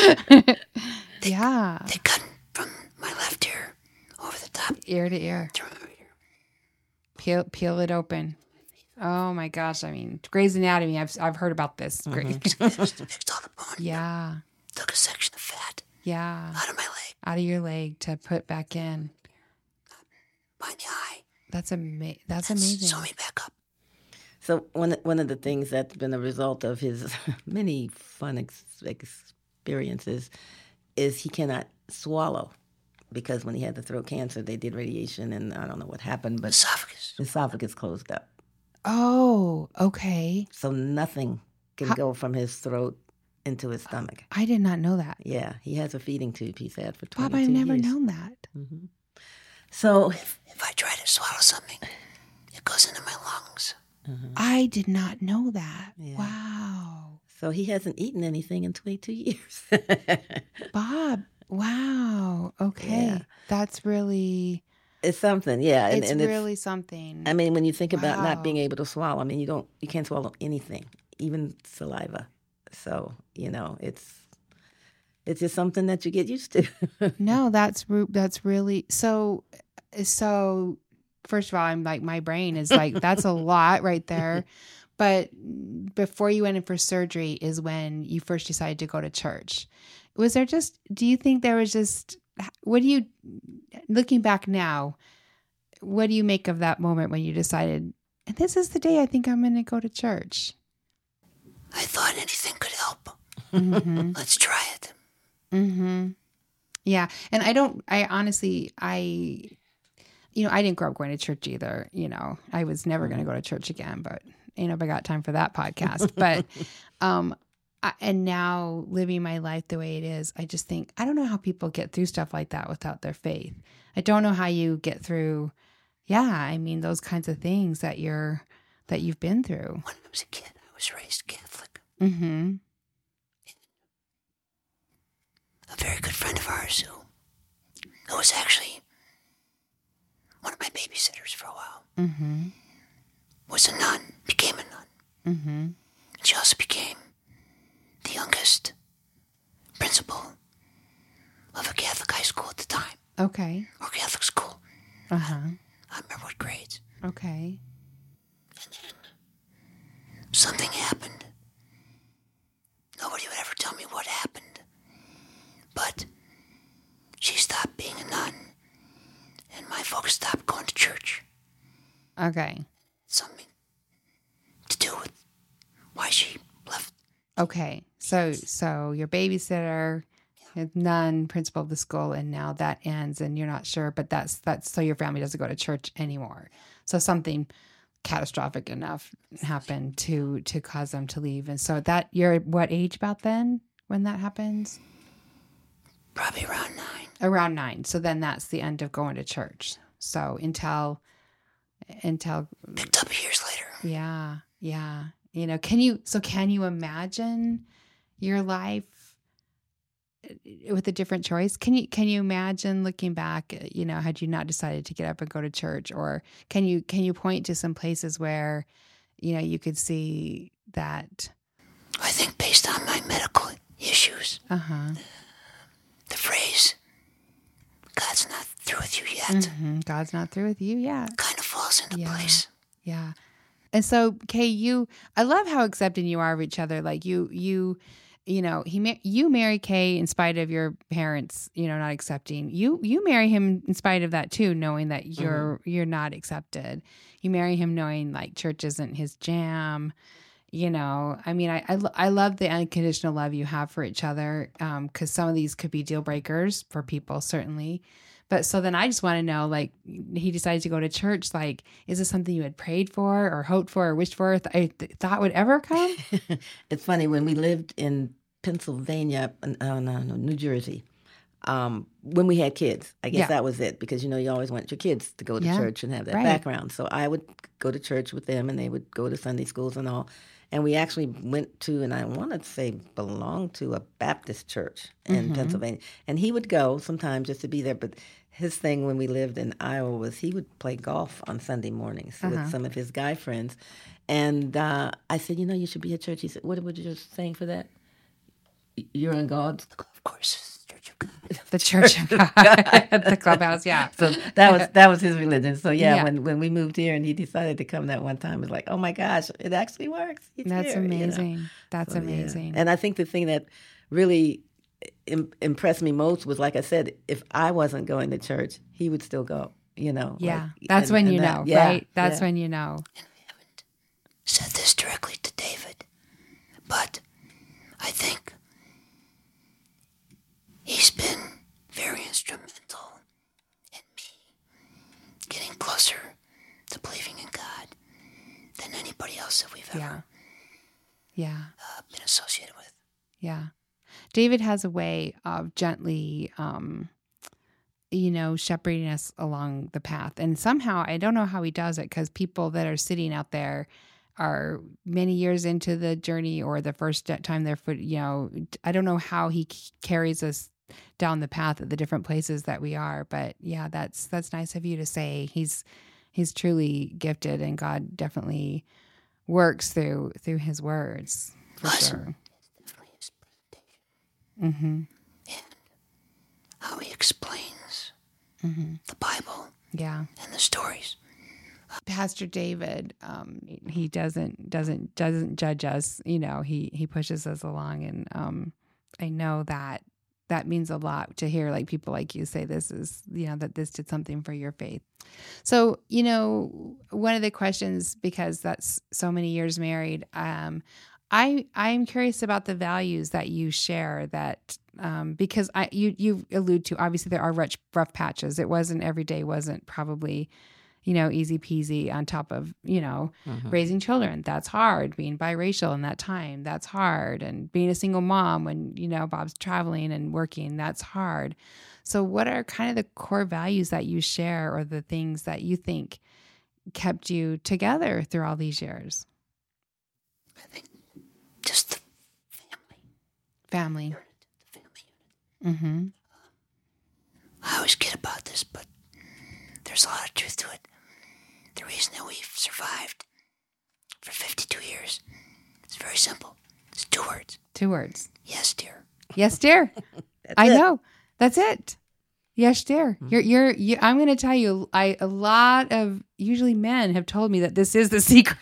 Yeah. They cut from my left ear over the top. Ear to ear. To my right ear. Peel it open. Oh, my gosh. I mean, Grey's Anatomy, I've heard about this. Great. Fixed all the bone. Yeah. Took a section of fat Yeah. out of my leg, Out of your leg to put back in. behind the eye. That's amazing. Sew me back up. So one of the things that's been a result of his many fun experiences is he cannot swallow, because when he had the throat cancer, they did radiation, and I don't know what happened, but Esophagus. his esophagus closed up. Oh, okay. So nothing can go from his throat into his stomach. I did not know that. Yeah, he has a feeding tube he's had for 22 Bob, I've never years. known that. Mm-hmm. So If I try to swallow something, it goes into my lungs. I did not know that. Yeah. Wow. So he hasn't eaten anything in 22 years. Bob, wow. Okay. Yeah. That's really, It's something, yeah. it's and really something. I mean, when you think about Wow. not being able to swallow, I mean, you can't swallow anything, even saliva. So, it's just something that you get used to. No, that's really, so first of all, I'm like, my brain is like, that's a lot right there. But before you went in for surgery is when you first decided to go to church. Do you think there was just, looking back now, what do you make of that moment when you decided, this is the day I think I'm going to go to church? I thought anything could help. Mm-hmm. Let's try it. Mm-hmm. Yeah. And I honestly, I didn't grow up going to church either. I was never going to go to church again, but ain't nobody got time for that podcast. But, and now living my life the way it is, I just think, I don't know how people get through stuff like that without their faith. I don't know how you get through, those kinds of things that you've been through. When I was a kid, I was raised Catholic. Mm-hmm. A very good friend of ours who was actually one of my babysitters for a while, Mm-hmm. was a nun, became a nun. Mm-hmm. And she also became the youngest principal of a Catholic high school at the time, Okay. or Catholic school. Uh-huh. I remember what grades. Okay. And then something happened. Nobody would ever tell me what happened. But she stopped being a nun, and my folks stopped going to church. Okay. Something to do with why she left Okay. So your babysitter, nun, principal of the school, and now that ends and you're not sure, but that's so your family doesn't go to church anymore. So something catastrophic enough happened to cause them to leave. And so that you're what age about then when that happens? Probably around 9. Around 9. So then that's the end of going to church. So until picked up years later. Yeah. Can you imagine your life with a different choice? Can you imagine looking back, had you not decided to get up and go to church, or can you point to some places where, you could see that? I think based on my medical issues, the phrase, God's not through with you yet. God's not through with you yet. Kind of falls into place. Yeah. And so, Kay, I love how accepting you are of each other. Like you marry Kay in spite of your parents, not accepting. You marry him in spite of that too, knowing that you're not accepted. You marry him knowing like church isn't his jam. I love the unconditional love you have for each other, because some of these could be deal breakers for people, certainly. But so then I just want to know, like, he decided to go to church. Like, is this something you had prayed for or hoped for or wished for, thought would ever come? It's funny, when we lived in Pennsylvania, New Jersey, when we had kids, I guess that was it, because, you always want your kids to go to church and have that background. So I would go to church with them, and they would go to Sunday schools and all. And we actually went to, and I want to say belonged to, a Baptist church in Pennsylvania. And he would go sometimes just to be there. But his thing when we lived in Iowa was he would play golf on Sunday mornings with some of his guy friends. And I said, you should be at church. He said, what was your saying for that? You're in God's? Of course. Church of God. The Church of God at the clubhouse, yeah. So that was his religion. So when we moved here and he decided to come that one time, it was like, oh my gosh, it actually works. That's here, amazing. That's amazing. Yeah. And I think the thing that really impressed me most was, like I said, if I wasn't going to church, he would still go. Yeah, that's when you know, right? That's when you know. And we haven't said this directly to David, but I think he's been very instrumental in me getting closer to believing in God than anybody else that we've ever been associated with. Yeah. David has a way of gently, shepherding us along the path. And somehow, I don't know how he does it, because people that are sitting out there are many years into the journey, or the first time their foot, I don't know how he carries us down the path at the different places that we are. But yeah, that's nice of you to say. He's truly gifted, and God definitely works through his words, for sure. Definitely his presentation. And how he explains the Bible and the stories. Pastor David, he doesn't judge us. He pushes us along, and I know that means a lot to hear, like, people like you say this is, that this did something for your faith. So, one of the questions, because that's so many years married, I'm curious about the values that you share, that because you allude to, obviously there are rough patches. It wasn't every day, wasn't probably, easy peasy on top of, raising children. That's hard. Being biracial in that time, that's hard. And being a single mom when, Bob's traveling and working, that's hard. So what are kind of the core values that you share, or the things that you think kept you together through all these years? I think just the family. Unit, the family unit. I always kid about this, but there's a lot of truth to it. The reason that we've survived for 52 years is very simple. It's 2 words. 2 words. Yes, dear. Yes, dear. I know. That's it. Yes, dear. You're I'm going to tell you, a lot of usually men have told me that this is the secret.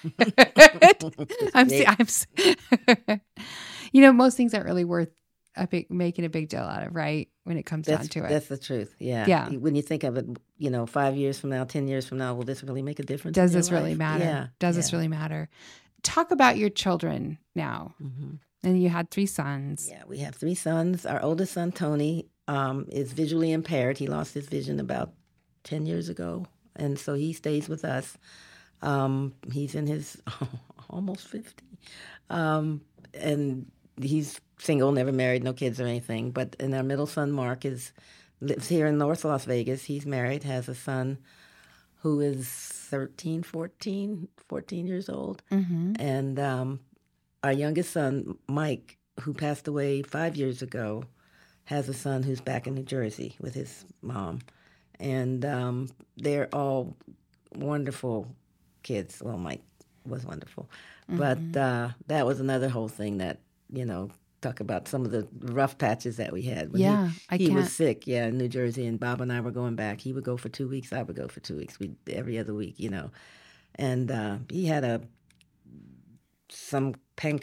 Most things aren't really worth making a big deal out of, right? When it comes down to it. That's the truth. Yeah. Yeah. When you think of it, 5 years from now, 10 years from now, will this really make a difference? Does this really matter? Yeah. Does this really matter? Talk about your children now. And you had 3 sons. Yeah, we have 3 sons. Our oldest son, Tony, is visually impaired. He lost his vision about 10 years ago, and so he stays with us. He's in his almost 50. And he's single, never married, no kids or anything. But and our middle son, Mark, lives here in North Las Vegas. He's married, has a son who is 14 years old. And our youngest son, Mike, who passed away 5 years ago, has a son who's back in New Jersey with his mom. And they're all wonderful kids. Well, Mike was wonderful. But that was another whole thing that, talk about some of the rough patches that we had. When he was sick, in New Jersey, and Bob and I were going back. He would go for 2 weeks, I would go for 2 weeks. Every other week, And he had some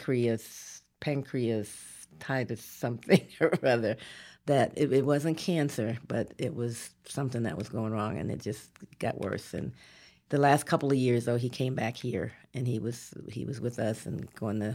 pancreatitis something or other, that it wasn't cancer, but it was something that was going wrong, and it just got worse. And the last couple of years, though, he came back here, and he was with us and going to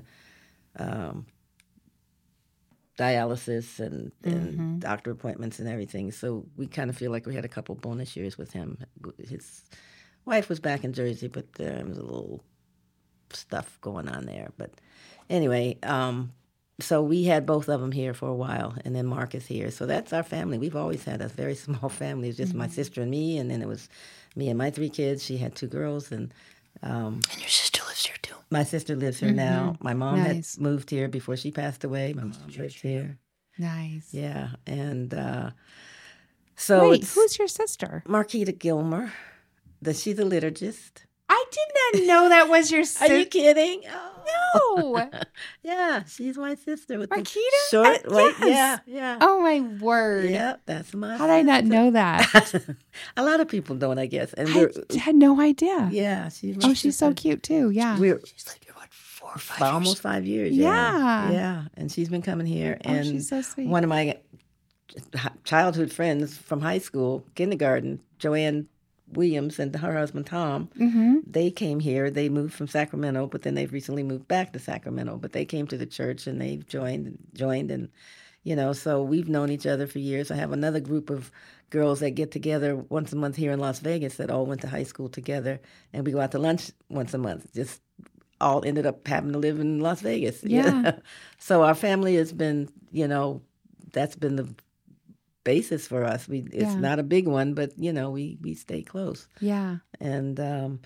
dialysis and doctor appointments and everything. So we kind of feel like we had a couple bonus years with him. His wife was back in Jersey, but there was a little stuff going on there. But anyway, so we had both of them here for a while, and then Mark is here. So that's our family. We've always had a very small family. It's just my sister and me, and then it was me and my 3 kids. She had 2 girls, and your sister lives here too. My sister lives here now. My mom had moved here before she passed away. My mom lives here. Nice. Yeah, and so wait, who's your sister? Marquita Gilmer. She's a liturgist. I did not know that was your sister. Are you kidding? Oh. No. Yeah, she's my sister with Marquita? the short. Yes. Yeah. Oh my word. Yeah, that's my. How did I not know that? A lot of people don't, I guess. And I had no idea. Yeah, she's so cute too. Yeah. She's lived here 4 or 5 years. Almost 5 years. Yeah. Yeah, and she's been coming here. And she's so sweet. One of my childhood friends from high school, kindergarten, Joanne Williams and her husband Tom, they came here. They moved from Sacramento, but then they've recently moved back to Sacramento. But they came to the church and they've joined, and so we've known each other for years. I have another group of girls that get together once a month here in Las Vegas that all went to high school together, and we go out to lunch once a month. Just all ended up having to live in Las Vegas. Yeah. So our family has been, that's been the basis for us. It's not a big one, but we stay close. Yeah. And so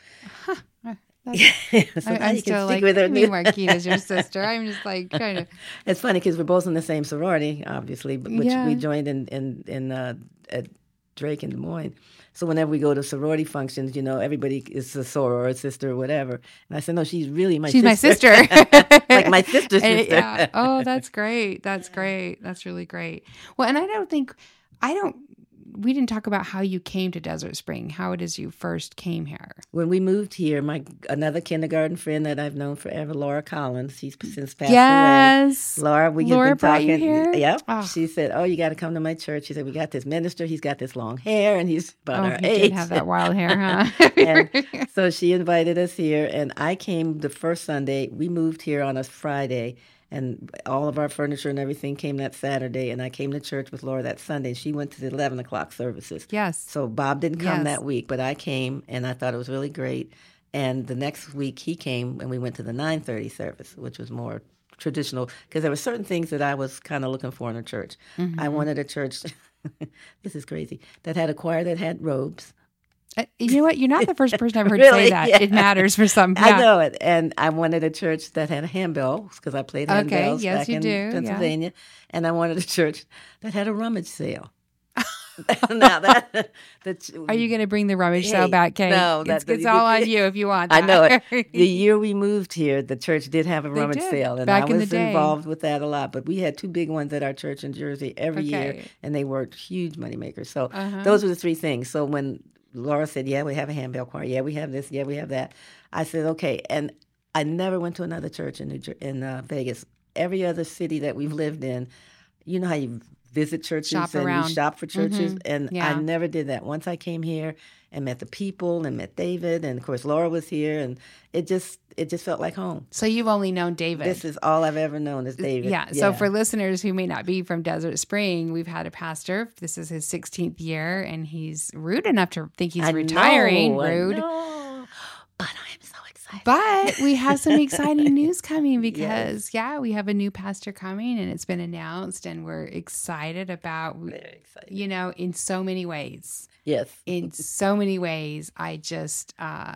I'm still like, Marquita's your sister. I'm just like kind of. It's funny because we're both in the same sorority, obviously, which we joined at Drake in Des Moines. So whenever we go to sorority functions, everybody is a soror or a sister or whatever. And I said, no, she's really my sister. She's my sister. Like my sister's sister. Yeah. Oh, that's great. That's great. That's really great. Well, and we didn't talk about how you came to Desert Spring, how it is you first came here. When we moved here, another kindergarten friend that I've known forever, Laura Collins, she's since passed away. Laura, we had been talking. You here? Yep. Oh. She said, "Oh, you got to come to my church." She said, "We got this minister. He's got this long hair, and he's about our age." He did have that wild hair, huh? And so she invited us here, and I came the first Sunday. We moved here on a Friday. And all of our furniture and everything came that Saturday, and I came to church with Laura that Sunday. She went to the 11 o'clock services. Yes. So Bob didn't come that week, but I came, and I thought it was really great. And the next week he came, and we went to the 9:30 service, which was more traditional, because there were certain things that I was kind of looking for in a church. I wanted a church, this is crazy, that had a choir that had robes. You know what? You're not the first person I've heard Really? say that. Yeah. It matters for some. Yeah. I know it. And I wanted a church that had handbells, because I played handbells yes, back you in do. Pennsylvania. Yeah. And I wanted a church that had a rummage sale. Now Are you going to bring the rummage sale back, Kate? No. It's all on you if you want that. I know it. The year we moved here, the church did have a rummage sale. And back I was in the day. involved with that a lot. But we had 2 big ones at our church in Jersey every year. And they were huge moneymakers. So those were the 3 things. So when Laura said, yeah, we have a handbell choir. Yeah, we have this. Yeah, we have that. I said, okay. And I never went to another church in Vegas. Every other city that we've lived in, you know how you visit churches shop and around. You shop for churches. And I never did that. Once I came here and met the people and met David. And, of course, Laura was here. And it just felt like home. So you've only known David. This is all I've ever known is David. Yeah. So for listeners who may not be from Desert Spring, we've had a pastor. This is his 16th year, and he's rude enough to think he's retiring. Rude. I know. But I am so excited. But we have some exciting news coming because, we have a new pastor coming, and it's been announced, and we're excited about, Very excited. In so many ways. Yes. In so many ways, I just...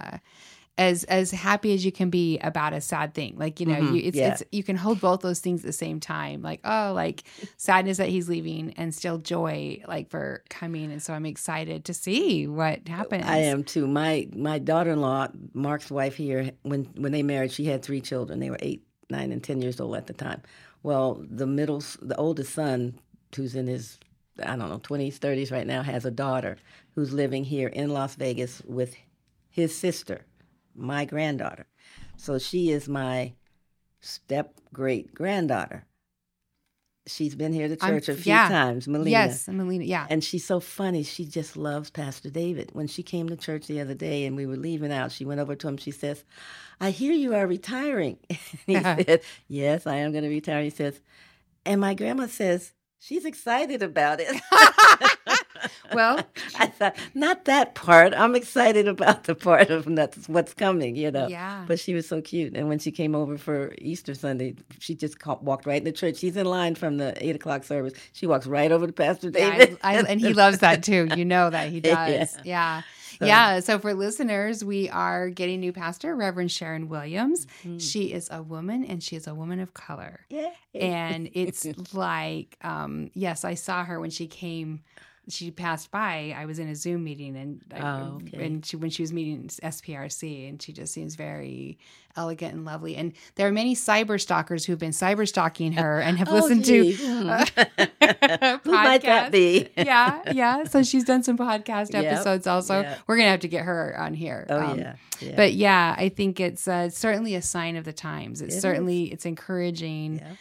as happy as you can be about a sad thing, like it's you can hold both those things at the same time, like sadness that he's leaving and still joy like for coming, and so I'm excited to see what happens. I am too. My daughter-in-law, Mark's wife here, when they married, she had 3 children. They were 8, 9, and 10 years old at the time. Well, the oldest son, who's in his 20s, 30s right now, has a daughter who's living here in Las Vegas with his sister, my granddaughter. So she is my step-great-granddaughter. She's been here to church a few times, Melina. Yes, Melina, yeah. And she's so funny. She just loves Pastor David. When she came to church the other day and we were leaving out, she went over to him. She says, "I hear you are retiring." He said, "Yes, I am going to retire." He says, and my grandma says, she's excited about it. Well, I thought, not that part. I'm excited about the part of that's what's coming, Yeah. But she was so cute. And when she came over for Easter Sunday, she just walked right in the church. She's in line from the 8 o'clock service. She walks right over to Pastor David. And he loves that too. You know that he does. Yeah. So for listeners, we are getting new pastor, Reverend Sharon Williams. Mm-hmm. She is a woman, and she is a woman of color. Yeah. And it's like, yes, I saw her when she came. She passed by. I was in a Zoom meeting, and when she was meeting SPRC, and she just seems very elegant and lovely. And there are many cyber stalkers who've been cyber stalking her and have listened to podcasts. Who might that be? Yeah. So she's done some podcast episodes also. Yep. We're going to have to get her on here. Yeah. But I think it's certainly a sign of the times. It's encouraging. Yeah.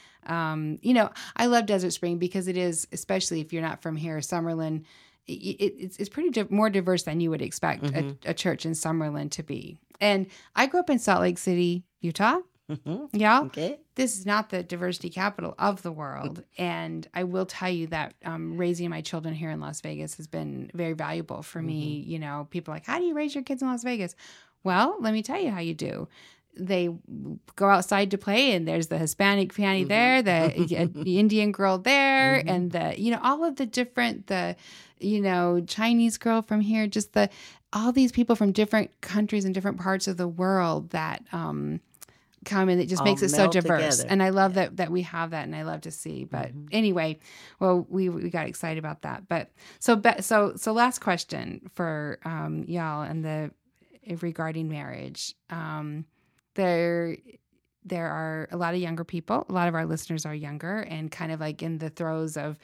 I love Desert Spring because it is, especially if you're not from here, Summerlin, it's pretty more diverse than you would expect a church in Summerlin to be. And I grew up in Salt Lake City, Utah. Mm-hmm. Yeah. Okay. This is not the diversity capital of the world. And I will tell you that raising my children here in Las Vegas has been very valuable for me. People are like, how do you raise your kids in Las Vegas? Well, let me tell you how you do. They go outside to play, and there's the Hispanic family there, the Indian girl there, and all of the different, Chinese girl from here, just all these people from different countries and different parts of the world that come, and it just makes it so diverse. Together. And I love that we have that, and I love to see. But anyway, well, we got excited about that. But so last question for y'all and regarding marriage. There are a lot of younger people. A lot of our listeners are younger and kind of like in the throes of,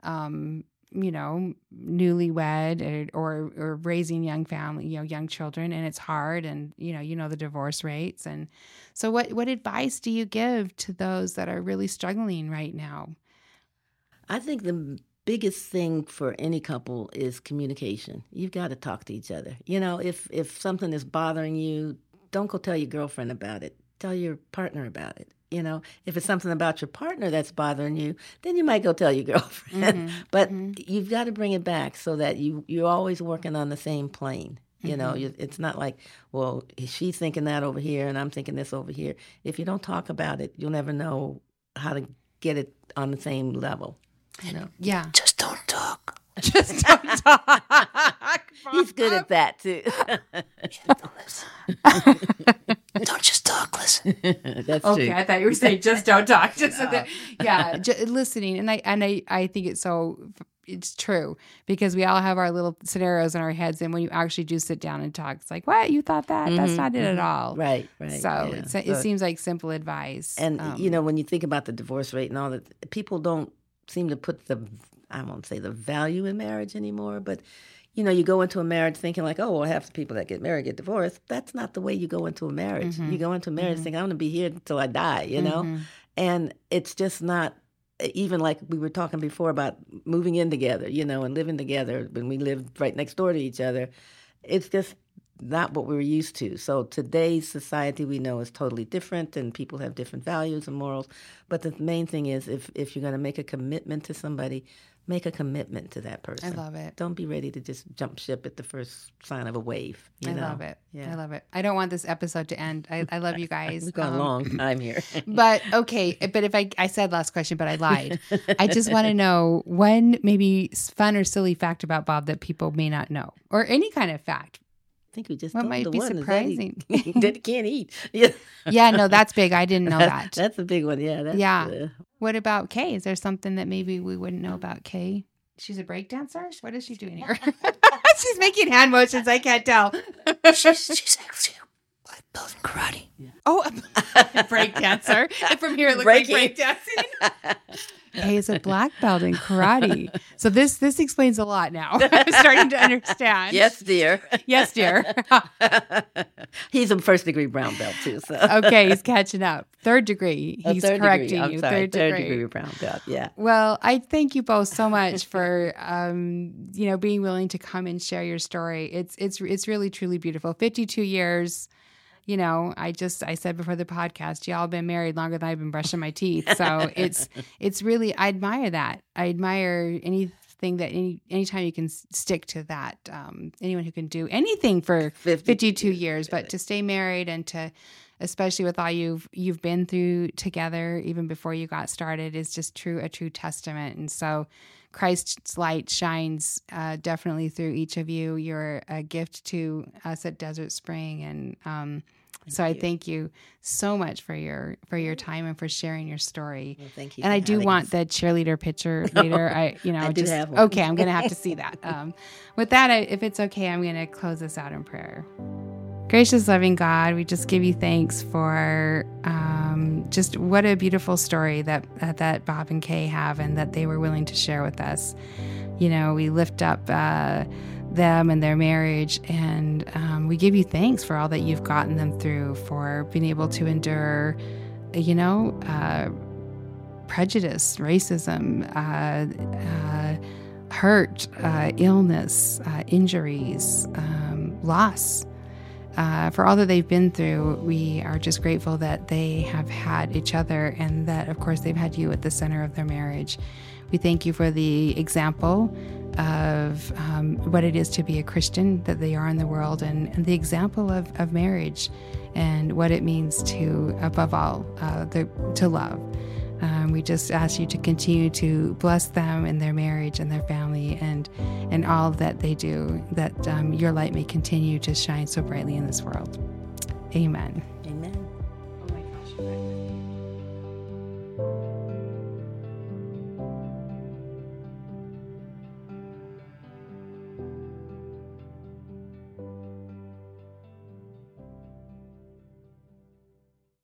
newlywed or raising young family, young children, and it's hard. And the divorce rates. And so, what advice do you give to those that are really struggling right now? I think the biggest thing for any couple is communication. You've got to talk to each other. If something is bothering you, don't go tell your girlfriend about it. Tell your partner about it. If it's something about your partner that's bothering you, then you might go tell your girlfriend. But you've got to bring it back so that you're always working on the same plane. It's not like, well, she's thinking that over here and I'm thinking this over here. If you don't talk about it, you'll never know how to get it on the same level. Yeah. Just don't talk. Just don't talk. He's good at that, too. Don't listen. Don't just talk, listen. That's true. Okay, I thought you were saying just don't talk. Listening. And I think it's true because we all have our little scenarios in our heads. And when you actually do sit down and talk, it's like, what? You thought that? That's not it at all. Right. So it seems like simple advice. And, when you think about the divorce rate and all that, people don't seem to put I won't say the value in marriage anymore, but, you go into a marriage thinking like, oh, well, half the people that get married get divorced. That's not the way you go into a marriage. You go into a marriage thinking, I'm going to be here until I die, And it's just not, even like we were talking before about moving in together, and living together when we lived right next door to each other. it's just not what we're used to. So today's society we know is totally different, and people have different values and morals. But the main thing is, if you're going to make a commitment to somebody, make a commitment to that person. I love it. Don't be ready to just jump ship at the first sign of a wave. I love it. Yeah. I love it. I don't want this episode to end. I love you guys. We've got a long time here. But okay. But if I said last question, but I lied. I just want to know one maybe fun or silly fact about Bob that people may not know, or any kind of fact. I think we just what might be surprising that he can't eat. Yeah. Yeah, no, that's big. I didn't know that. That's a big one. Yeah. What about Kay? Is there something that maybe we wouldn't know about Kay? She's a break dancer? What is she doing here? She's making hand motions. I can't tell. she's actually a black belt in karate. Yeah. Oh, a break dancer. And from here it looks like break dancing. Kay is a black belt in karate. So this explains a lot now. I'm starting to understand. Yes, dear. Yes, dear. He's a first-degree brown belt, too. So. Okay, he's catching up. Third degree. He's correcting you. Third degree brown belt, yeah. Well, I thank you both so much for, being willing to come and share your story. It's really, truly beautiful. 52 years. I said before the podcast, y'all been married longer than I've been brushing my teeth. So it's really, I admire that. I admire anything that anytime you can stick to that. Anyone who can do anything for 52 years, but to stay married and to, especially with all you've been through together, even before you got started, is just a true testament. And so Christ's light shines definitely through each of you. You're a gift to us at Desert Spring, and I thank you so much for your time and for sharing your story. Well, thank you. And I do want the cheerleader picture later. I do have one. Okay, I'm going to have to see that. With that, if it's okay, I'm going to close this out in prayer. Gracious, loving God, we just give you thanks for just what a beautiful story that Bob and Kay have, and that they were willing to share with us. We lift up them and their marriage, and we give you thanks for all that you've gotten them through, for being able to endure, prejudice, racism, hurt, illness, injuries, loss. For all that they've been through, we are just grateful that they have had each other, and that, of course, they've had you at the center of their marriage. We thank you for the example of what it is to be a Christian that they are in the world, and the example of marriage and what it means to, above all, to love. We just ask you to continue to bless them and their marriage and their family and all that they do, that your light may continue to shine so brightly in this world. Amen.